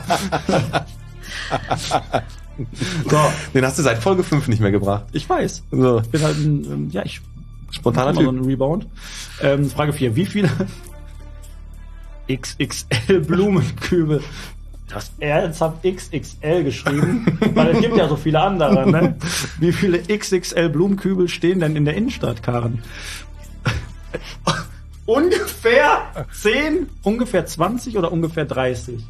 So,
Den hast du seit Folge fünf nicht mehr gebracht.
ich weiß.
So,
Ich bin halt ein, ähm, ja, ich
spontaner
mach mal so
Typ.
einen Rebound. Ähm, Frage vier. Wie viele X X L Blumenkübel? Du hast ernsthaft X X L geschrieben, weil es gibt ja so viele andere, ne? Wie viele X X L Blumenkübel stehen denn in der Innenstadt, Karen? Ungefähr zehn, ungefähr zwanzig oder ungefähr dreißig?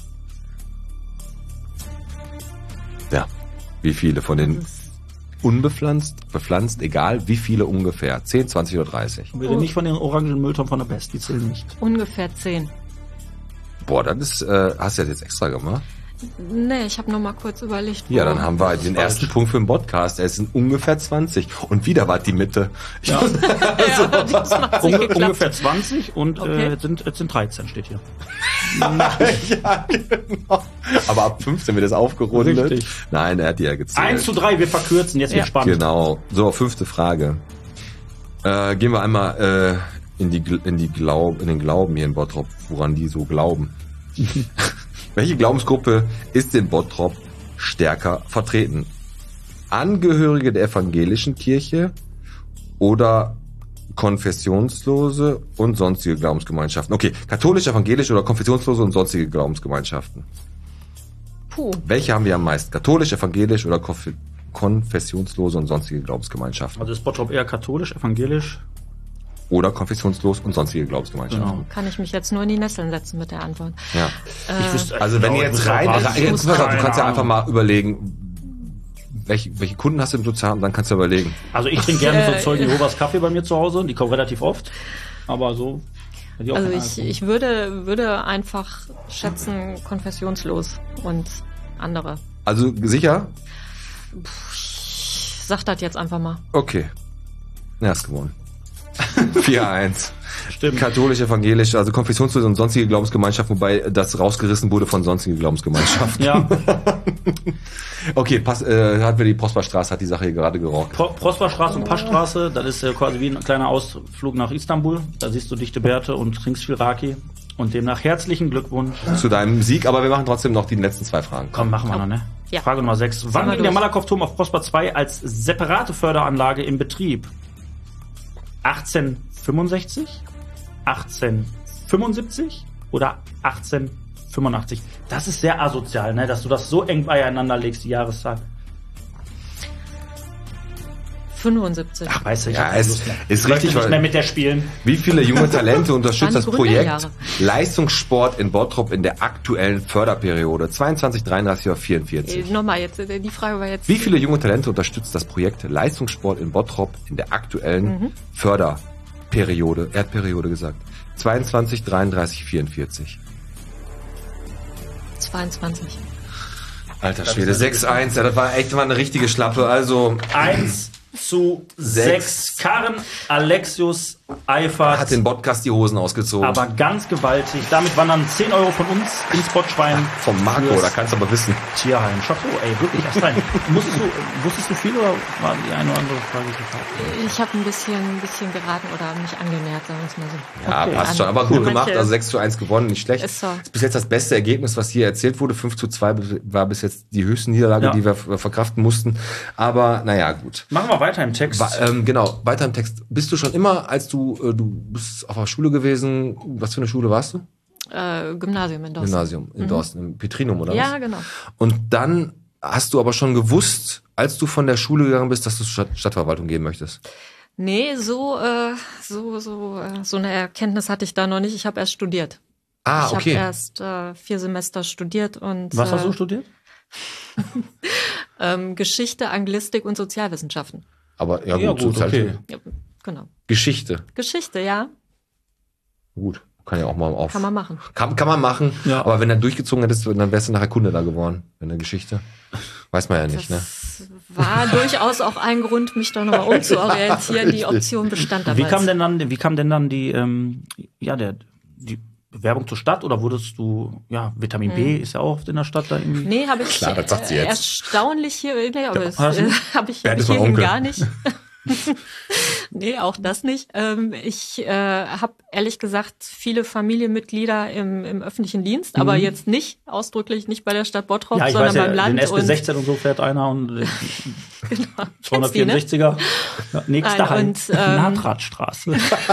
Ja. Wie viele von den unbepflanzt, bepflanzt, egal, wie viele ungefähr? zehn, zwanzig oder dreißig?
Und wir reden nicht von den orangen Mülltonnen von der Best, die zählen nicht.
Ungefähr zehn.
Boah, das ist, äh, hast du das jetzt extra gemacht?
Nee, ich habe noch mal kurz überlegt.
Ja,
wo-
dann haben wir den ersten Punkt für den Podcast. Es sind ungefähr zwanzig. Und wieder war die Mitte. Ich
Ja.
Ja, diesmal hat's nicht
Unge
geklappt.
ungefähr zwanzig und
Okay.
äh, jetzt, sind, jetzt sind dreizehn, steht hier.
ja, genau. Aber ab fünfzehn wird das aufgerundet.
Richtig.
Nein, er hat die ja gezählt.
eins zu drei, wir verkürzen, jetzt
Ja.
wird spannend.
Genau. So, fünfte Frage. Äh, gehen wir einmal äh, in die Gl- in die Glaub in den Glauben hier in Bottrop, woran die so glauben. Welche Glaubensgruppe ist in Bottrop stärker vertreten? Angehörige der evangelischen Kirche oder konfessionslose und sonstige Glaubensgemeinschaften? Okay, katholisch, evangelisch oder konfessionslose und sonstige Glaubensgemeinschaften?
Puh.
Welche haben wir am meisten? Katholisch, evangelisch oder konf konfessionslose und sonstige Glaubensgemeinschaften?
Also ist Bottrop eher katholisch, evangelisch?
Oder konfessionslos und sonstige Glaubensgemeinschaften.
Genau.
Kann ich mich jetzt nur in die Nesseln setzen mit der Antwort.
Ja.
Ich wüsste,
Also wenn
ja,
ihr
ich
jetzt
wüsste
rein,
auch,
rein
was-
jetzt, pass auf, du
keine
kannst ja
Ahnung.
einfach mal überlegen, welche, welche Kunden hast du im Sozialamt, dann kannst du überlegen.
Also ich trinke gerne
Äh,
so Zeugen Jehovas Kaffee bei mir zu Hause, die kommen relativ oft, aber so. hätte auch
Also
keine
ich,
Ahnung.
ich würde, würde einfach schätzen konfessionslos und andere.
Also sicher?
Ich sag das jetzt einfach mal.
Okay. Ja, hast gewonnen. vier eins.
Stimmt.
Katholisch, evangelisch, also konfessionslose und sonstige Glaubensgemeinschaften, wobei das rausgerissen wurde von sonstigen Glaubensgemeinschaften.
Ja,
Okay, pass, äh, hat wir die Prosperstraße, hat die Sache hier gerade gerockt.
Pro Prosperstraße und Passstraße, das ist äh, quasi wie ein kleiner Ausflug nach Istanbul. Da siehst du dichte Bärte und trinkst viel Raki. Und demnach herzlichen Glückwunsch.
Zu deinem Sieg, aber wir machen trotzdem noch die letzten zwei Fragen.
Komm, machen wir noch, ne?
Ja.
Frage Nummer sechs. Wann
wir
ging der
durch.
Malakoff-Turm auf Prosper zwei als separate Förderanlage in Betrieb? achtzehnhundertfünfundsechzig, achtzehnhundertfünfundsiebzig oder achtzehnhundertfünfundachtzig? Das ist sehr asozial, ne, dass du das so eng beieinander legst, die Jahreszahl.
fünfundsiebzig.
Ach, weißt du, ich
Ja,
hab keine
es
Lust mehr.
ist
Ich möchte
richtig,
nicht
weil-
mehr mit der spielen.
Wie viele junge Talente unterstützt
Waren
das
die
Projekt
Gründerjahre.
Leistungssport in Bottrop in der aktuellen Förderperiode zweiundzwanzig, dreiunddreißig oder vierundvierzig?
Äh, Nochmal, jetzt, äh, die Frage war jetzt.
Wie viele junge Talente unterstützt das Projekt Leistungssport in Bottrop in der aktuellen
Mhm.
Förderperiode, Erdperiode gesagt? zweiundzwanzig, dreiunddreißig, vierundvierzig.
zweiundzwanzig.
Alter Schwede, sechs eins, ja, das war echt mal eine richtige Schlappe, also
eins zu sechs. Karen Alexius Eifert.
hat den Podcast die Hosen ausgezogen.
aber ganz gewaltig. Damit wandern zehn Euro von uns ins Botschwein.
Vom Marco,
fürs
da kannst du aber wissen.
Tierheim. Chapeau, ey, wirklich, erst rein. Musstest du, wusstest du viel oder war die eine oder andere Frage gefragt?
Ich habe ein bisschen, ein bisschen geraten oder mich angenähert, sagen wir es mal so.
Ja,
Okay.
passt schon, aber
Cool.
gut gemacht,
Manche-
also sechs zu eins gewonnen, nicht schlecht.
Ist so.
Das ist bis jetzt das beste Ergebnis, was hier erzählt wurde. fünf zu zwei war bis jetzt die höchste Niederlage,
Ja.
die wir f- verkraften mussten. Aber naja, gut.
Machen wir weiter im Text.
Wa- ähm, genau, weiter im Text. Bist du schon immer, als du, äh, du bist auf der Schule gewesen, was für eine Schule warst du?
Äh, Gymnasium in Dorsten.
Gymnasium in Dorsten, im Petrinum, oder
Ja,
was?
genau.
Und dann hast du aber schon gewusst, als du von der Schule gegangen bist, dass du zur Stadt Stadtverwaltung gehen möchtest.
Nee, so, äh, so, so, äh, so eine Erkenntnis hatte ich da noch nicht. Ich habe erst studiert.
Ah,
ich
okay.
habe erst äh, vier Semester studiert und
Was hast du
äh,
studiert?
ähm, Geschichte, Anglistik und Sozialwissenschaften.
Aber ja,
Ja,
gut,
gut,
Sozial-
okay.
Ja, genau.
Geschichte.
Geschichte, ja,
Gut, kann ja auch mal auf.
kann man machen.
Kann, kann man machen,
Ja.
aber wenn er durchgezogen hättest, dann wärst du nachher Kunde da geworden. In der Geschichte. Weiß man ja nicht, ne?
Das war durchaus auch ein Grund, mich da nochmal umzuorientieren. Die Option bestand damals.
Wie kam denn dann, wie kam denn dann die, ähm, ja, der, die Bewerbung zur Stadt oder wurdest du, ja, Vitamin B ist ja auch oft in der Stadt da irgendwie.
Nee, habe ich
Klar, das sagt sie
äh,
jetzt.
erstaunlich hier, nee, aber das
hast du?
äh, habe ich,
Wer
hab
ist
ich
mein
hierhin
Onkel?
gar nicht. Nee, auch das nicht. Ähm, ich äh, habe ehrlich gesagt viele Familienmitglieder im, im öffentlichen Dienst, aber jetzt nicht ausdrücklich, nicht bei der Stadt Bottrop,
Ja, ich
sondern
weiß ja,
beim Land.
den S B
und-
sechzehn und so fährt einer und äh,
genau.
zweihundertvierundsechziger. Ja, nächster
Nein,
Halt.
und, ähm,
Natratstraße.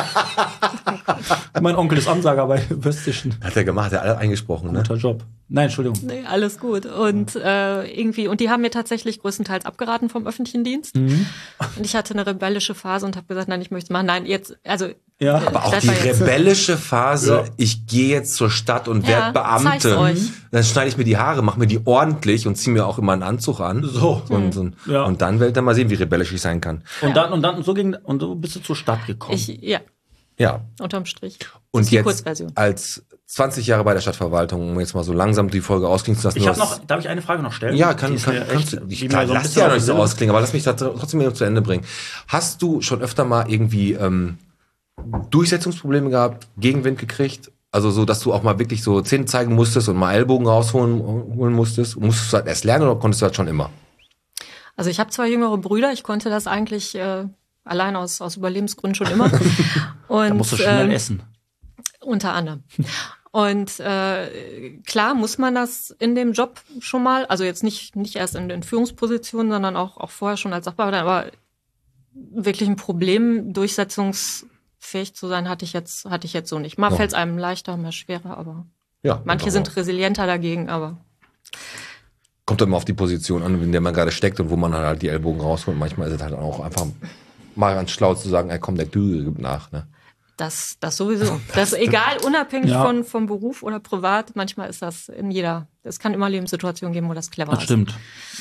Mein Onkel ist Ansager bei Westischen.
Hat er gemacht, hat er alle eingesprochen, ne?
Guter Job. Nein, Entschuldigung.
Nee, alles gut. Und äh, irgendwie, und die haben mir tatsächlich größtenteils abgeraten vom öffentlichen Dienst.
Mhm.
Und ich hatte eine rebellische Phase und habe gesagt, nein, ich möchte es machen. Nein, jetzt, also
Ja.
äh,
Aber auch
das
die
war jetzt-
rebellische Phase,
Ja.
ich gehe jetzt zur Stadt und
Ja,
werde
zeig's
Beamte.
euch.
Dann schneide ich mir die Haare, mache mir die ordentlich und ziehe mir auch immer einen Anzug an.
So.
Und, und,
Ja.
und dann werdet ihr mal sehen, wie rebellisch ich sein kann.
Und dann, und dann, und so ging, und so bist du zur Stadt gekommen.
Ich, ja,
Ja.
unterm Strich. Das
Und
ist die
jetzt
Kurzversion.
als zwanzig Jahre bei der Stadtverwaltung, um jetzt mal so langsam die Folge ausklingen zu lassen.
Ich
du
habe
hast-
noch, darf ich eine Frage noch stellen?
Ja, kann,
Die ist
kann,
mir
kannst
echt-
du.
die
Ich
mir
kann,
so ein
lass
bisschen
dich ja noch
auf
nicht
die
so
Seele-
ausklingen, aber lass mich da trotzdem wieder zu Ende bringen. Hast du schon öfter mal irgendwie ähm, Durchsetzungsprobleme gehabt, Gegenwind gekriegt? Also so, dass du auch mal wirklich so Zähne zeigen musstest und mal Ellbogen rausholen holen musstest? Musstest du das erst lernen oder konntest du das schon immer?
Also ich habe zwei jüngere Brüder, ich konnte das eigentlich äh, allein aus, aus Überlebensgründen schon immer. Und,
Da musst du schnell
ähm,
essen.
Unter anderem. Und äh, klar muss man das in dem Job schon mal, also jetzt nicht nicht erst in den Führungspositionen, sondern auch auch vorher schon als Sachbearbeiter, aber wirklich ein Problem, durchsetzungsfähig zu sein, hatte ich jetzt hatte ich jetzt so nicht. Mal
Noch.
fällt es einem leichter, mal schwerer, aber
Ja.
manche
aber
sind resilienter dagegen, aber
Kommt immer auf die Position an, in der man gerade steckt und wo man halt die Ellbogen rausholt. Manchmal ist es halt auch einfach mal ganz schlau zu sagen, ey, komm, der Klügere gibt nach, ne?
das das sowieso. Das egal, unabhängig
Ja.
von vom Beruf oder privat, manchmal ist das in jeder, es kann immer Lebenssituationen geben, wo das clever
Das
ist.
stimmt.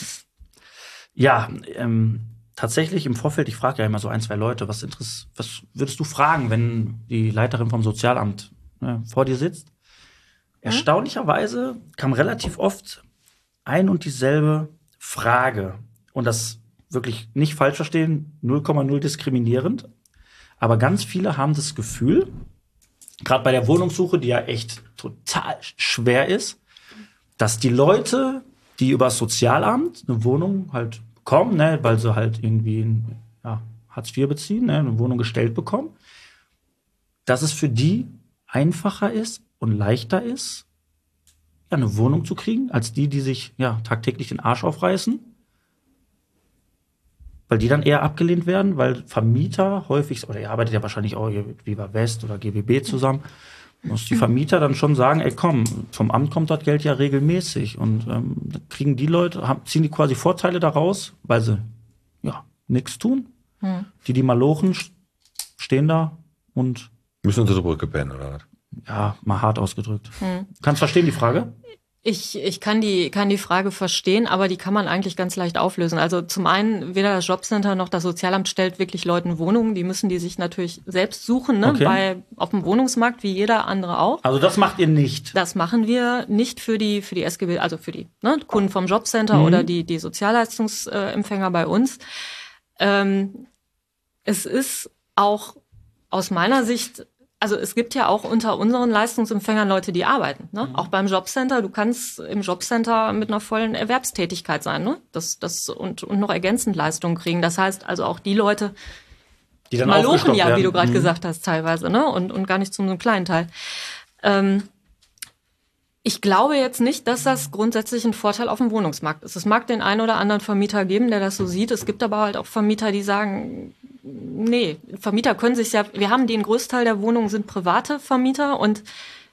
Ja, ähm, tatsächlich im Vorfeld, ich frage ja immer so ein, zwei Leute, was, Interess was würdest du fragen, wenn die Leiterin vom Sozialamt ne, vor dir sitzt? Erstaunlicherweise kam relativ oft ein und dieselbe Frage. Und das wirklich nicht falsch verstehen, null Komma null diskriminierend. Aber ganz viele haben das Gefühl, gerade bei der Wohnungssuche, die ja echt total schwer ist, dass die Leute, die über das Sozialamt eine Wohnung halt bekommen, ne, weil sie halt irgendwie ein, ja, Hartz vier beziehen, ne, eine Wohnung gestellt bekommen, dass es für die einfacher ist und leichter ist, ja, eine Wohnung zu kriegen, als die, die sich ja tagtäglich den Arsch aufreißen. weil die dann eher abgelehnt werden, weil Vermieter häufig, oder ihr arbeitet ja wahrscheinlich auch mit Viva West oder G B B zusammen, muss die Vermieter dann schon sagen, ey komm, vom Amt kommt das Geld ja regelmäßig. Und ähm, kriegen die Leute, haben, ziehen die quasi Vorteile daraus, weil sie ja nichts tun. Hm. Die, die Malochen stehen da und
müssen unter der Brücke pennen, oder was?
Ja, mal hart ausgedrückt.
Hm.
Kannst verstehen die Frage?
Ich, ich kann die, kann die Frage verstehen, aber die kann man eigentlich ganz leicht auflösen. Also zum einen, weder das Jobcenter noch das Sozialamt stellt wirklich Leuten Wohnungen. Die müssen die sich natürlich selbst suchen, ne?
Okay.
Bei, auf dem Wohnungsmarkt, wie jeder andere auch.
Also das macht ihr nicht?
Das machen wir nicht für die, für die S G B, also für die ne, Kunden vom Jobcenter
Mhm.
oder die, die Sozialleistungsempfänger bei uns. Ähm, es ist auch aus meiner Sicht, also es gibt ja auch unter unseren Leistungsempfängern Leute, die arbeiten. Ne? Mhm. Auch beim Jobcenter. Du kannst im Jobcenter mit einer vollen Erwerbstätigkeit sein, ne? Das, das und, und noch ergänzend Leistungen kriegen. Das heißt also auch die Leute,
die dann
malochen
aufgestockt
ja,
werden.
wie du gerade
Mhm.
gesagt hast, teilweise, ne? Und, und gar nicht zum so einem kleinen Teil. Ähm, ich glaube jetzt nicht, dass das grundsätzlich ein Vorteil auf dem Wohnungsmarkt ist. Es mag den einen oder anderen Vermieter geben, der das so sieht. Es gibt aber halt auch Vermieter, die sagen, nee, Vermieter können sich ja, wir haben den Großteil der Wohnungen sind private Vermieter und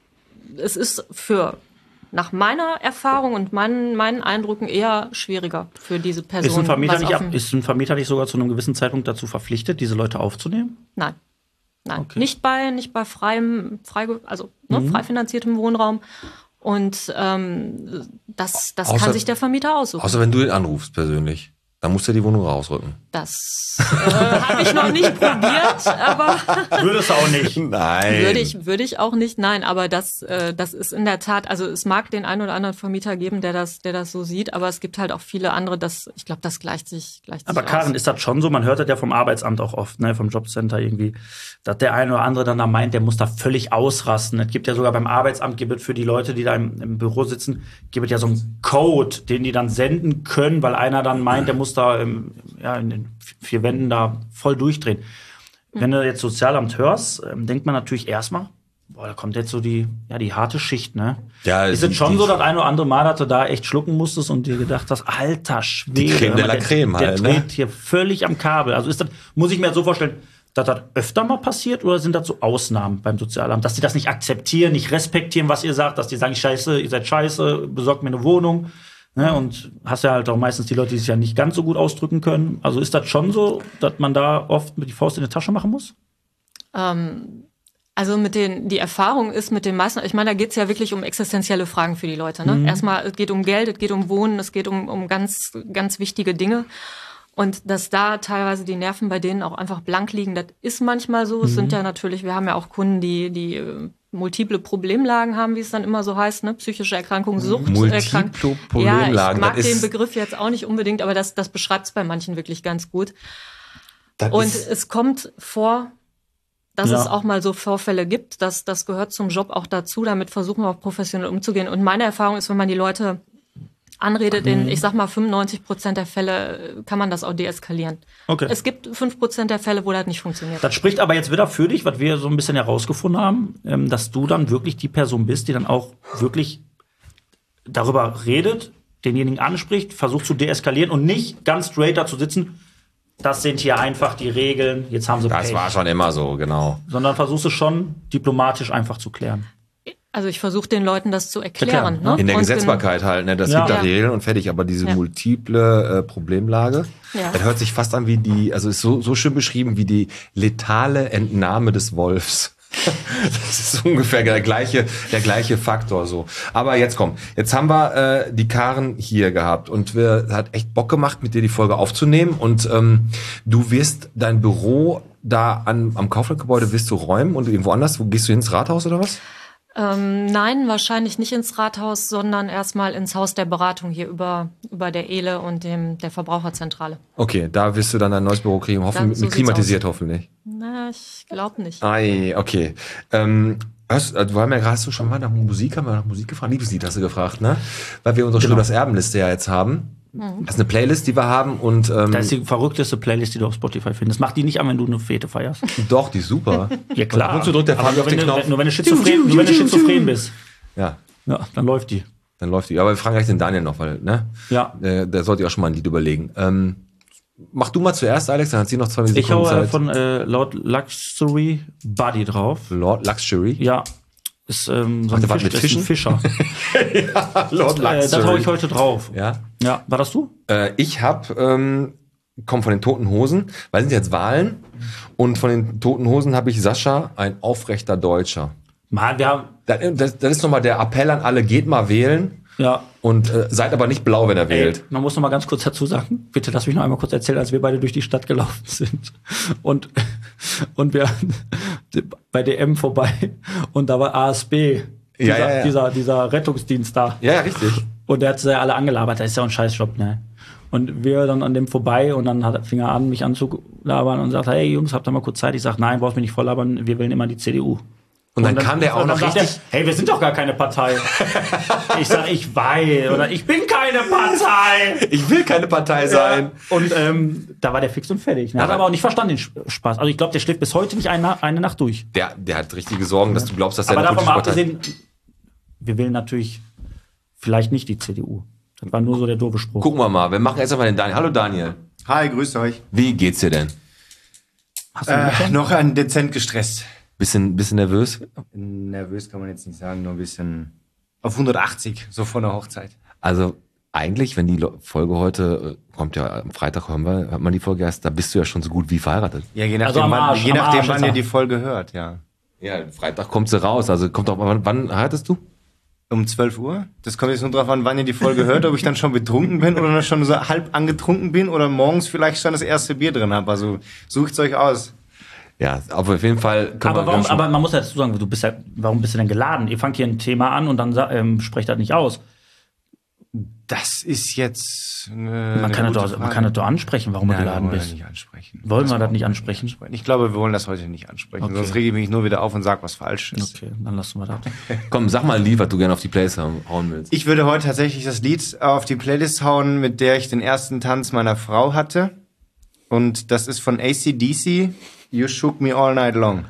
es ist für, nach meiner Erfahrung und meinen, meinen Eindrücken eher schwieriger für diese Person.
Ist ein, Vermieter
was
nicht
auf
ab,
dem-
ist ein Vermieter nicht sogar zu einem gewissen Zeitpunkt dazu verpflichtet, diese Leute aufzunehmen?
Nein. Nein.
Okay.
Nicht bei, nicht bei freiem, frei, also ne,
Mhm.
frei finanziertem Wohnraum. Und ähm, das, das
Außer-
kann sich der Vermieter aussuchen.
Außer wenn du ihn anrufst persönlich. Dann musst du die Wohnung rausrücken.
Das äh, habe ich noch nicht probiert, aber
Würdest du auch nicht.
Nein.
würde ich, würde ich auch nicht. Nein, aber das, äh, das ist in der Tat, also es mag den einen oder anderen Vermieter geben, der das, der das so sieht, aber es gibt halt auch viele andere, das, ich glaube, das gleicht sich, gleicht
Aber
sich
Karin,
aus.
ist das schon so? Man hört das ja vom Arbeitsamt auch oft, ne, vom Jobcenter irgendwie, dass der eine oder andere dann da meint, der muss da völlig ausrasten. Es gibt ja sogar beim Arbeitsamt, gibt es für die Leute, die da im, im Büro sitzen, gibt es ja so einen Code, den die dann senden können, weil einer dann meint, der muss da im, ja, in den vier Wänden da voll durchdrehen. Wenn du jetzt Sozialamt hörst, ähm, denkt man natürlich erstmal, boah, da kommt jetzt so die, ja, die harte Schicht, ne?
Ja,
ist
die-
es schon
die-
so, dass ein oder andere Mal, dass du da echt schlucken musstest und dir gedacht hast, alter Schwede,
Die Creme de la
der,
Creme
der
halt,
dreht
ne?
hier völlig am Kabel. Also ist das, muss ich mir so vorstellen, dass das öfter mal passiert oder sind das so Ausnahmen beim Sozialamt? Dass die das nicht akzeptieren, nicht respektieren, was ihr sagt, dass die sagen, scheiße, ihr seid scheiße, besorgt mir eine Wohnung. Ne, und hast ja halt auch meistens die Leute, die sich ja nicht ganz so gut ausdrücken können. Also ist das schon so, dass man da oft mit die Faust in die Tasche machen muss?
Ähm, also mit den, die Erfahrung ist mit den meisten, ich meine, da geht's ja wirklich um existenzielle Fragen für die Leute. Ne?
Mhm.
Erstmal, es geht um Geld, es geht um Wohnen, es geht um, um ganz, ganz wichtige Dinge. Und dass da teilweise die Nerven bei denen auch einfach blank liegen, das ist manchmal so. Es sind ja natürlich, wir haben ja auch Kunden, die, die äh, multiple Problemlagen haben, wie es dann immer so heißt, ne? Psychische Erkrankung, Sucht.
Multiple Problemlagen,
Ja, ich mag
das
den
ist-
Begriff jetzt auch nicht unbedingt, aber das, das beschreibt es bei manchen wirklich ganz gut.
Das
Und
ist-
es kommt vor, dass
Ja.
es auch mal so Vorfälle gibt. Das, das gehört zum Job auch dazu. Damit versuchen wir auch professionell umzugehen. Und meine Erfahrung ist, wenn man die Leute anredet, in, ich sag mal, fünfundneunzig Prozent der Fälle kann man das auch deeskalieren.
Okay.
Es gibt fünf Prozent der Fälle, wo das nicht funktioniert.
Das spricht aber jetzt wieder für dich, was wir so ein bisschen herausgefunden haben, ähm, dass du dann wirklich die Person bist, die dann auch wirklich darüber redet, denjenigen anspricht, versucht zu deeskalieren und nicht ganz straight da zu sitzen, das sind hier einfach die Regeln, jetzt haben sie
Das
Pech.
war schon immer so, genau.
Sondern versuchst du schon diplomatisch einfach zu klären.
Also ich versuche den Leuten das zu erklären.
Erklären,
ne?
In der
Und
Gesetzbarkeit halt, ne? Das
Ja.
gibt da
Ja.
Regeln und fertig. Aber diese
Ja.
multiple äh, Problemlage,
Ja.
das hört sich fast an wie die, also ist so, so schön beschrieben wie die letale Entnahme des Wolfs. Das ist ungefähr der gleiche, der gleiche Faktor so. Aber jetzt komm, jetzt haben wir äh, die Karin hier gehabt und wir hat echt Bock gemacht, mit dir die Folge aufzunehmen. Und ähm, du wirst dein Büro da an, am Kauflandgebäude wirst du räumen und irgendwo anders. Wo gehst du hin, ins Rathaus oder was?
Ähm, nein, wahrscheinlich nicht ins Rathaus, sondern erstmal ins Haus der Beratung hier über, über der E L E und dem, der Verbraucherzentrale.
Okay, da wirst du dann ein neues Büro kriegen, hoffen,
Dann-
mit,
so
mit
sieht's
klimatisiert hoffentlich.
Na, ich glaube nicht.
Ei, okay. Ähm, hast, also, wir haben ja gerade hast du schon mal nach Musik, haben wir nach Musik gefragt? Liebeslied hast du gefragt, ne? Weil wir unsere
Genau.
Schröders Erbenliste ja jetzt haben.
Mhm.
Das ist eine Playlist, die wir haben und ähm,
Das ist die verrückteste Playlist, die du auf Spotify findest. Mach die nicht an, wenn du eine Fete feierst.
doch, die ist super.
Ja klar.
Und ab und zu drückt der
Aber
Fabi
nur
auf den
wenn du-
Knopf.
Nur wenn du schizophren, nur wenn du schizophren bist.
Ja,
Ja, dann läuft die.
dann läuft die. Aber wir fragen gleich den Daniel noch, weil, ne?
Ja.
Der, der sollte ja auch schon mal ein Lied überlegen. Ähm, Mach du mal zuerst, Alex, dann hat sie noch zwei Sekunden
Ich hau
Zeit.
von äh, Lord Luxury Buddy drauf.
Lord Luxury?
Ja. Ist, ähm, so
Ach,
ein,
der war
Fisch,
mit
ist ein
Fischen?
Fischer.
ja, Lord
äh, das hau ich heute drauf.
Ja.
Ja, war das du?
Äh, ich hab, ähm, komm von den Toten Hosen, weil sind jetzt Wahlen. Und von den Toten Hosen habe ich Sascha, ein aufrechter Deutscher.
Mann, wir haben.
Das, das, das ist nochmal der Appell an alle, geht mal wählen.
Ja.
Und äh, seid aber nicht blau, wenn er
Ey,
wählt.
man muss noch mal ganz kurz dazu sagen, bitte lass mich noch einmal kurz erzählen, als wir beide durch die Stadt gelaufen sind und, und wir bei D M vorbei und da war A S B, dieser,
Ja, ja, ja.
dieser, dieser Rettungsdienst da.
Ja, ja, richtig.
Und der hat sie ja alle angelabert, das ist ja ein Scheißjob, ne? Und wir dann an dem vorbei und dann hat, fing er an, mich anzulabern und sagte, hey Jungs, habt ihr mal kurz Zeit? Ich sag, nein, brauchst mich nicht voll labern, wir wählen immer die C D U.
Und dann, und dann kam der auch
und dann
noch
sagt
richtig.
Er, hey, wir sind doch gar keine Partei. Ich sag, ich weiß, oder ich bin keine Partei.
Ich will keine Partei sein.
Ja. Und ähm, da war der fix und fertig. Ne? Hat
Ja,
aber auch nicht verstanden, den Spaß. Also ich glaube, der schläft bis heute nicht eine, eine Nacht durch.
Der, der hat richtige Sorgen, dass du glaubst, dass er
Aber
eine
davon mal
politische Partei...
abgesehen, wir wählen natürlich vielleicht nicht die C D U. Das war nur so der doofe Spruch.
Gucken wir mal. Wir machen erst einmal den Daniel. Hallo Daniel.
Hi, grüßt euch.
Wie geht's dir denn?
Hast du
Äh, noch ein dezent gestresst.
Bisschen, bisschen nervös?
Nervös kann man jetzt nicht sagen, nur ein bisschen auf hundertachtzig, so von der Hochzeit.
Also eigentlich, wenn die Lo- Folge heute äh, kommt, ja am Freitag hören wir, hört man die Folge erst, da bist du ja schon so gut wie verheiratet.
Ja, je
Also
nachdem,
am
wann,
Arsch,
je
am
nachdem
Arsch
wann
ist
ihr
er.
die Folge hört, ja.
Ja, Freitag kommt sie raus. Also kommt auch, wann, wann heiratest du?
Um zwölf Uhr. Das kommt jetzt nur drauf an, wann ihr die Folge hört, ob ich dann schon betrunken bin oder schon so halb angetrunken bin oder morgens vielleicht schon das erste Bier drin habe. Also sucht's euch aus.
Ja, aber auf jeden Fall. können
aber,
wir-
warum,
wir haben schon-
aber man muss ja dazu sagen, du bist ja, warum bist du denn geladen? Ihr fangt hier ein Thema an und dann sa- ähm, sprecht das nicht aus.
Das ist jetzt eine,
Man
eine
kann, das
gute
doch, man
Frage.
kann das doch ansprechen, warum du
Nein,
geladen
wollen wir
bist.
nicht ansprechen.
Wollen wir das nicht ansprechen?
Ich glaube, wir wollen das heute nicht ansprechen.
Okay.
Sonst rege ich mich nur wieder auf und sag, was falsch ist.
Okay, dann lassen wir das.
Komm, sag mal ein Lied, was du gerne auf die Playlist hauen willst.
Ich würde heute tatsächlich das Lied auf die Playlist hauen, mit der ich den ersten Tanz meiner Frau hatte. Und das ist von A C D C, You Shook Me All Night Long.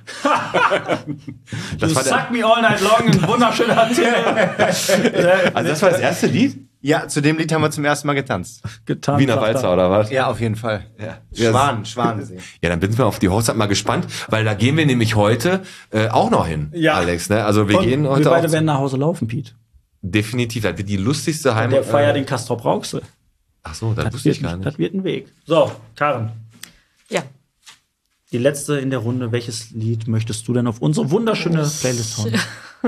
Das
du
war der-
suck me all night long, ein wunderschöner Titel.
Also das war das erste Lied?
Ja, zu dem Lied haben wir zum ersten Mal getanzt.
Getan.
Wiener Walzer oder was?
Ja, auf jeden Fall.
Ja.
Schwan, Schwan singen.
Ja, dann bin wir auf die Hochzeit mal gespannt, weil da gehen wir nämlich heute äh, auch noch hin,
Ja.
Alex. Ne? Also wir
Und
gehen
wir
heute
beide
auch
werden nach Hause laufen, Pete.
definitiv. Das wird die lustigste Heim.
Der feiert
äh,
den Castrop Rauxel.
Ach so, das,
Das
wusste ich
wird,
gar nicht.
das wird ein Weg. So, Karen,
Ja.
die letzte in der Runde. Welches Lied möchtest du denn auf unsere wunderschöne Playlist hauen?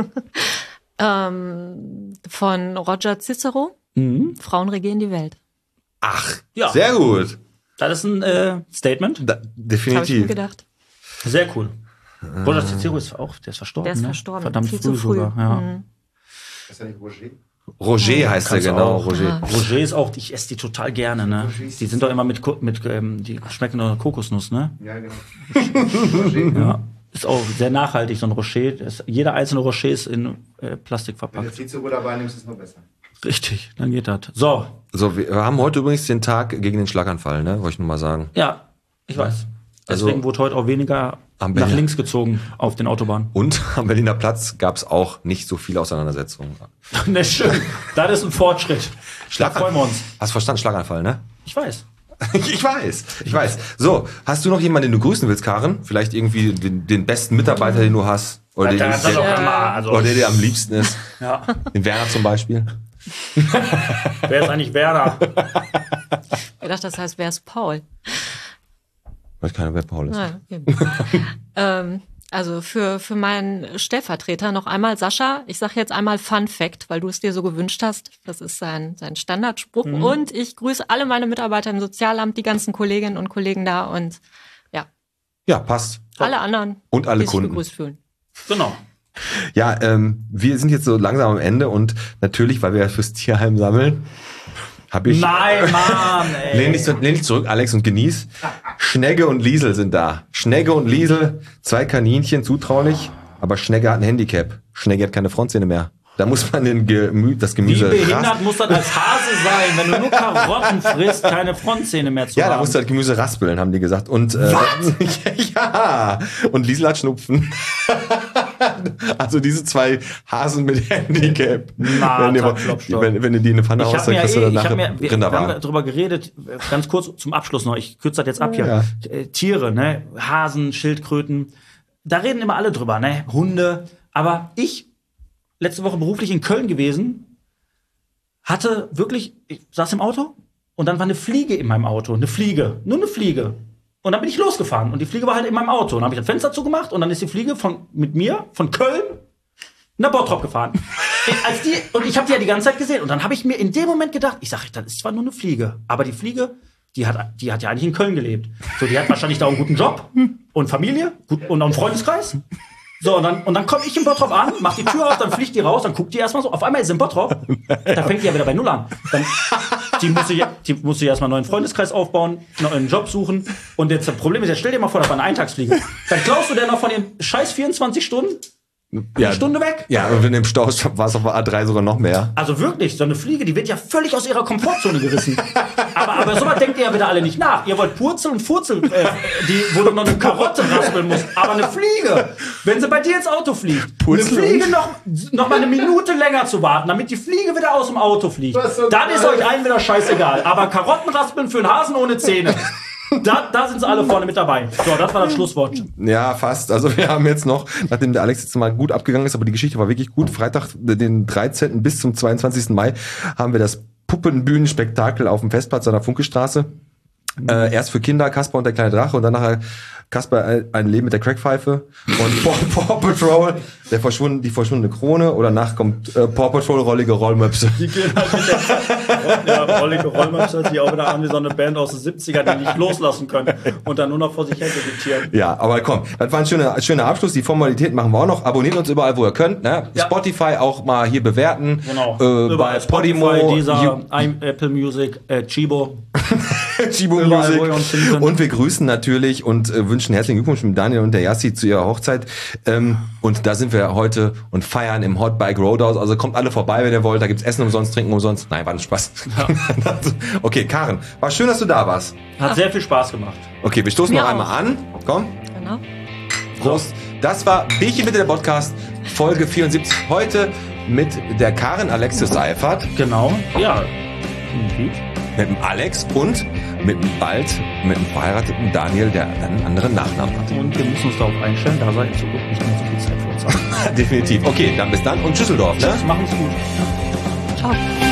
Ähm, von Roger Cicero.
Mhm.
Frauen regieren die Welt.
Ach,
Ja.
sehr gut.
Das ist ein äh, Statement.
Da,
Habe ich mir
definitiv.
gedacht.
Sehr cool. Roger Cicero ist auch, der ist verstorben.
Der ist
ne?
verstorben.
Verdammt
Viel
früh,
zu früh.
sogar. Ja.
Mhm.
Ist ja nicht Roger?
Roger heißt er,
Kannst du
genau.
auch.
Roger.
Roger ist auch, ich esse die total gerne, ne? Die sind doch immer mit, Ko- mit ähm, die schmecken nach Kokosnuss, ne?
Ja, genau.
Ja. Ist auch sehr nachhaltig, so ein Rocher. Das, jeder einzelne Rocher ist in äh, Plastik
Wenn du
verpackt.
Cicero dabei nimmst, ist es noch besser.
Richtig, dann geht das. So,
So, wir haben heute übrigens den Tag gegen den Schlaganfall, ne? Wollte ich nur mal sagen.
ja, ich weiß.
Also-
Deswegen wurde heute auch weniger
Am
nach
Berlin-
links gezogen auf den Autobahnen.
Und am Berliner Platz gab es auch nicht so viele Auseinandersetzungen.
Ne, schön. Das ist ein Fortschritt. Da freuen wir uns.
Hast verstanden, Schlaganfall, ne?
Ich weiß.
Ich weiß, ich weiß. So, hast du noch jemanden, den du grüßen willst, Karen? Vielleicht irgendwie den, den besten Mitarbeiter, den du hast? Oder, den,
Das ist doch
der,
immer, also,
oder der dir am liebsten ist?
ja.
Den Werner zum Beispiel?
Wer ist eigentlich Werner?
Ich dachte, das heißt, wer ist Paul?
Weiß keiner, wer Paul ist.
Nein, okay. ähm, also für, für meinen Stellvertreter noch einmal Sascha. Ich sage jetzt einmal Fun Fact, weil du es dir so gewünscht hast. Das ist sein, sein Standardspruch.
Mhm.
Und ich grüße alle meine Mitarbeiter im Sozialamt, die ganzen Kolleginnen und Kollegen da und ja,
Ja, passt.
alle anderen,
Und alle
die sich
Kunden.
begrüßt fühlen.
Genau.
Ja, ähm, wir sind jetzt so langsam am Ende und natürlich, weil wir ja fürs Tierheim sammeln, habe ich...
Nein, Mann, ey.
Lehn dich, zu- lehn dich zurück, Alex, und genieß. Schnegge und Liesel sind da. Schnegge und Liesel, zwei Kaninchen, zutraulich, aber Schnegge hat ein Handicap. Schnegge hat keine Frontzähne mehr. Da muss man den Gemü das
Wie
Gemüse
behindert
ras-
muss das als Hase sein, wenn du nur Karotten frisst, keine Frontzähne mehr zu
Ja, da
haben?
musst du das Gemüse raspeln, haben die gesagt. Und, äh, ja, und Liesel hat Schnupfen. Also diese zwei Hasen mit Handicap.
Na,
wenn, ihr,
Klopstock.
wenn, wenn du die in eine Pfanne
Ich
haust,
habe
dann
mir,
kriegst
ja
du
eh, ich
danach
hab mir wir, wir haben
Rinderwaren.
darüber geredet, ganz kurz zum Abschluss noch, ich kürze das jetzt ab hier.
Ja.
Äh, Tiere, ne? Hasen, Schildkröten, da reden immer alle drüber, ne? Hunde. Aber ich, letzte Woche beruflich in Köln gewesen, hatte wirklich, ich saß im Auto und dann war eine Fliege in meinem Auto. Eine Fliege, nur eine Fliege. Und dann bin ich losgefahren und die Fliege war halt in meinem Auto. Und dann habe ich das Fenster zugemacht und dann ist die Fliege von, mit mir von Köln nach Bottrop gefahren. Als die, und ich habe die ja die ganze Zeit gesehen. Und dann habe ich mir in dem Moment gedacht, ich sage, das ist zwar nur eine Fliege, aber die Fliege, die hat, die hat ja eigentlich in Köln gelebt. So, die hat wahrscheinlich da einen guten Job und Familie gut, und auch einen Freundeskreis. So, und dann, und dann komme ich in Bottrop an, mach die Tür auf, dann fliegt die raus, dann guckt die erstmal so. Auf einmal ist sie in Bottrop, da fängt die ja wieder bei Null an. Dann, die muss sich, die muss sich erstmal einen neuen Freundeskreis aufbauen, noch einen Job suchen. Und jetzt das Problem ist, jetzt stell dir mal vor, das war eine Eintagsfliege. Dann klaust du der noch von den scheiß vierundzwanzig Stunden
Ja,
eine Stunde weg.
Ja, und wenn du im Stau war es auf der A drei sogar noch mehr.
Also wirklich, so eine Fliege, die wird ja völlig aus ihrer Komfortzone gerissen. aber, aber sowas denkt ihr ja wieder alle nicht nach. Ihr wollt Purzel und Furzel, äh, die, wo du noch eine Karotte raspeln musst. Aber eine Fliege, wenn sie bei dir ins Auto fliegt,
Purzel
eine Fliege noch, noch mal eine Minute länger zu warten, damit die Fliege wieder aus dem Auto fliegt,
so
dann
geil.
ist euch allen wieder scheißegal. Aber Karotten raspeln für einen Hasen ohne Zähne, da, da sind sie alle vorne mit dabei. So, das war das Schlusswort.
Ja, fast. Also wir haben jetzt noch, nachdem der Alex jetzt mal gut abgegangen ist, aber die Geschichte war wirklich gut, Freitag, den dreizehnten bis zum zweiundzwanzigsten Mai, haben wir das Puppenbühnenspektakel auf dem Festplatz an der Funkestraße. Äh, erst für Kinder, Kasper und der kleine Drache und dann nachher Kasper ein- ein Leben mit der Crackpfeife und Paw, Paw Patrol, der verschwunden, die verschwundene Krone oder nach kommt äh, Paw Patrol, rollige Rollmöpse.
Die gehen halt mit der ja, Rollige Rollmöpse hört sich auch wieder an wie so eine Band aus den siebzigern, die nicht loslassen können und dann nur noch vor sich her vegetieren.
Ja, aber komm, das war ein schöner, schöner Abschluss. Die Formalitäten machen wir auch noch. Abonniert uns überall, wo ihr könnt. Ne?
Ja.
Spotify auch mal hier bewerten.
Genau.
Äh, bei Podimo,
dieser
You-
Apple Music, äh, Chibo.
Chibo
Überall,
Music.
wo ihr uns finden könnt.
Und wir grüßen natürlich und äh, wünschen herzlichen Glückwunsch mit Daniel und der Yassi zu ihrer Hochzeit. Ähm, und da sind wir heute und feiern im Hot Bike Roadhouse. Also kommt alle vorbei, wenn ihr wollt. Da gibt's Essen umsonst, Trinken umsonst. Nein, war ein Spaß. Okay, Karen, war schön, dass du da warst.
Hat sehr viel Spaß gemacht.
Okay, wir stoßen
Mir
noch
auch.
einmal an. Komm.
Genau.
Prost. Das war Bierchen bitte, der Podcast, Folge vierundsiebzig. Heute mit der Karen Alexis Seifert,
Genau. Ja. Mhm.
mit dem Alex und mit dem bald mit dem verheirateten Daniel, der einen anderen Nachnamen hat.
Und wir müssen uns darauf einstellen, da sei in Zukunft nicht mehr so viel Zeit für uns haben.
Definitiv. Okay, dann bis dann und Tschüsseldorf. Ne?
Machen Sie gut.
Ciao.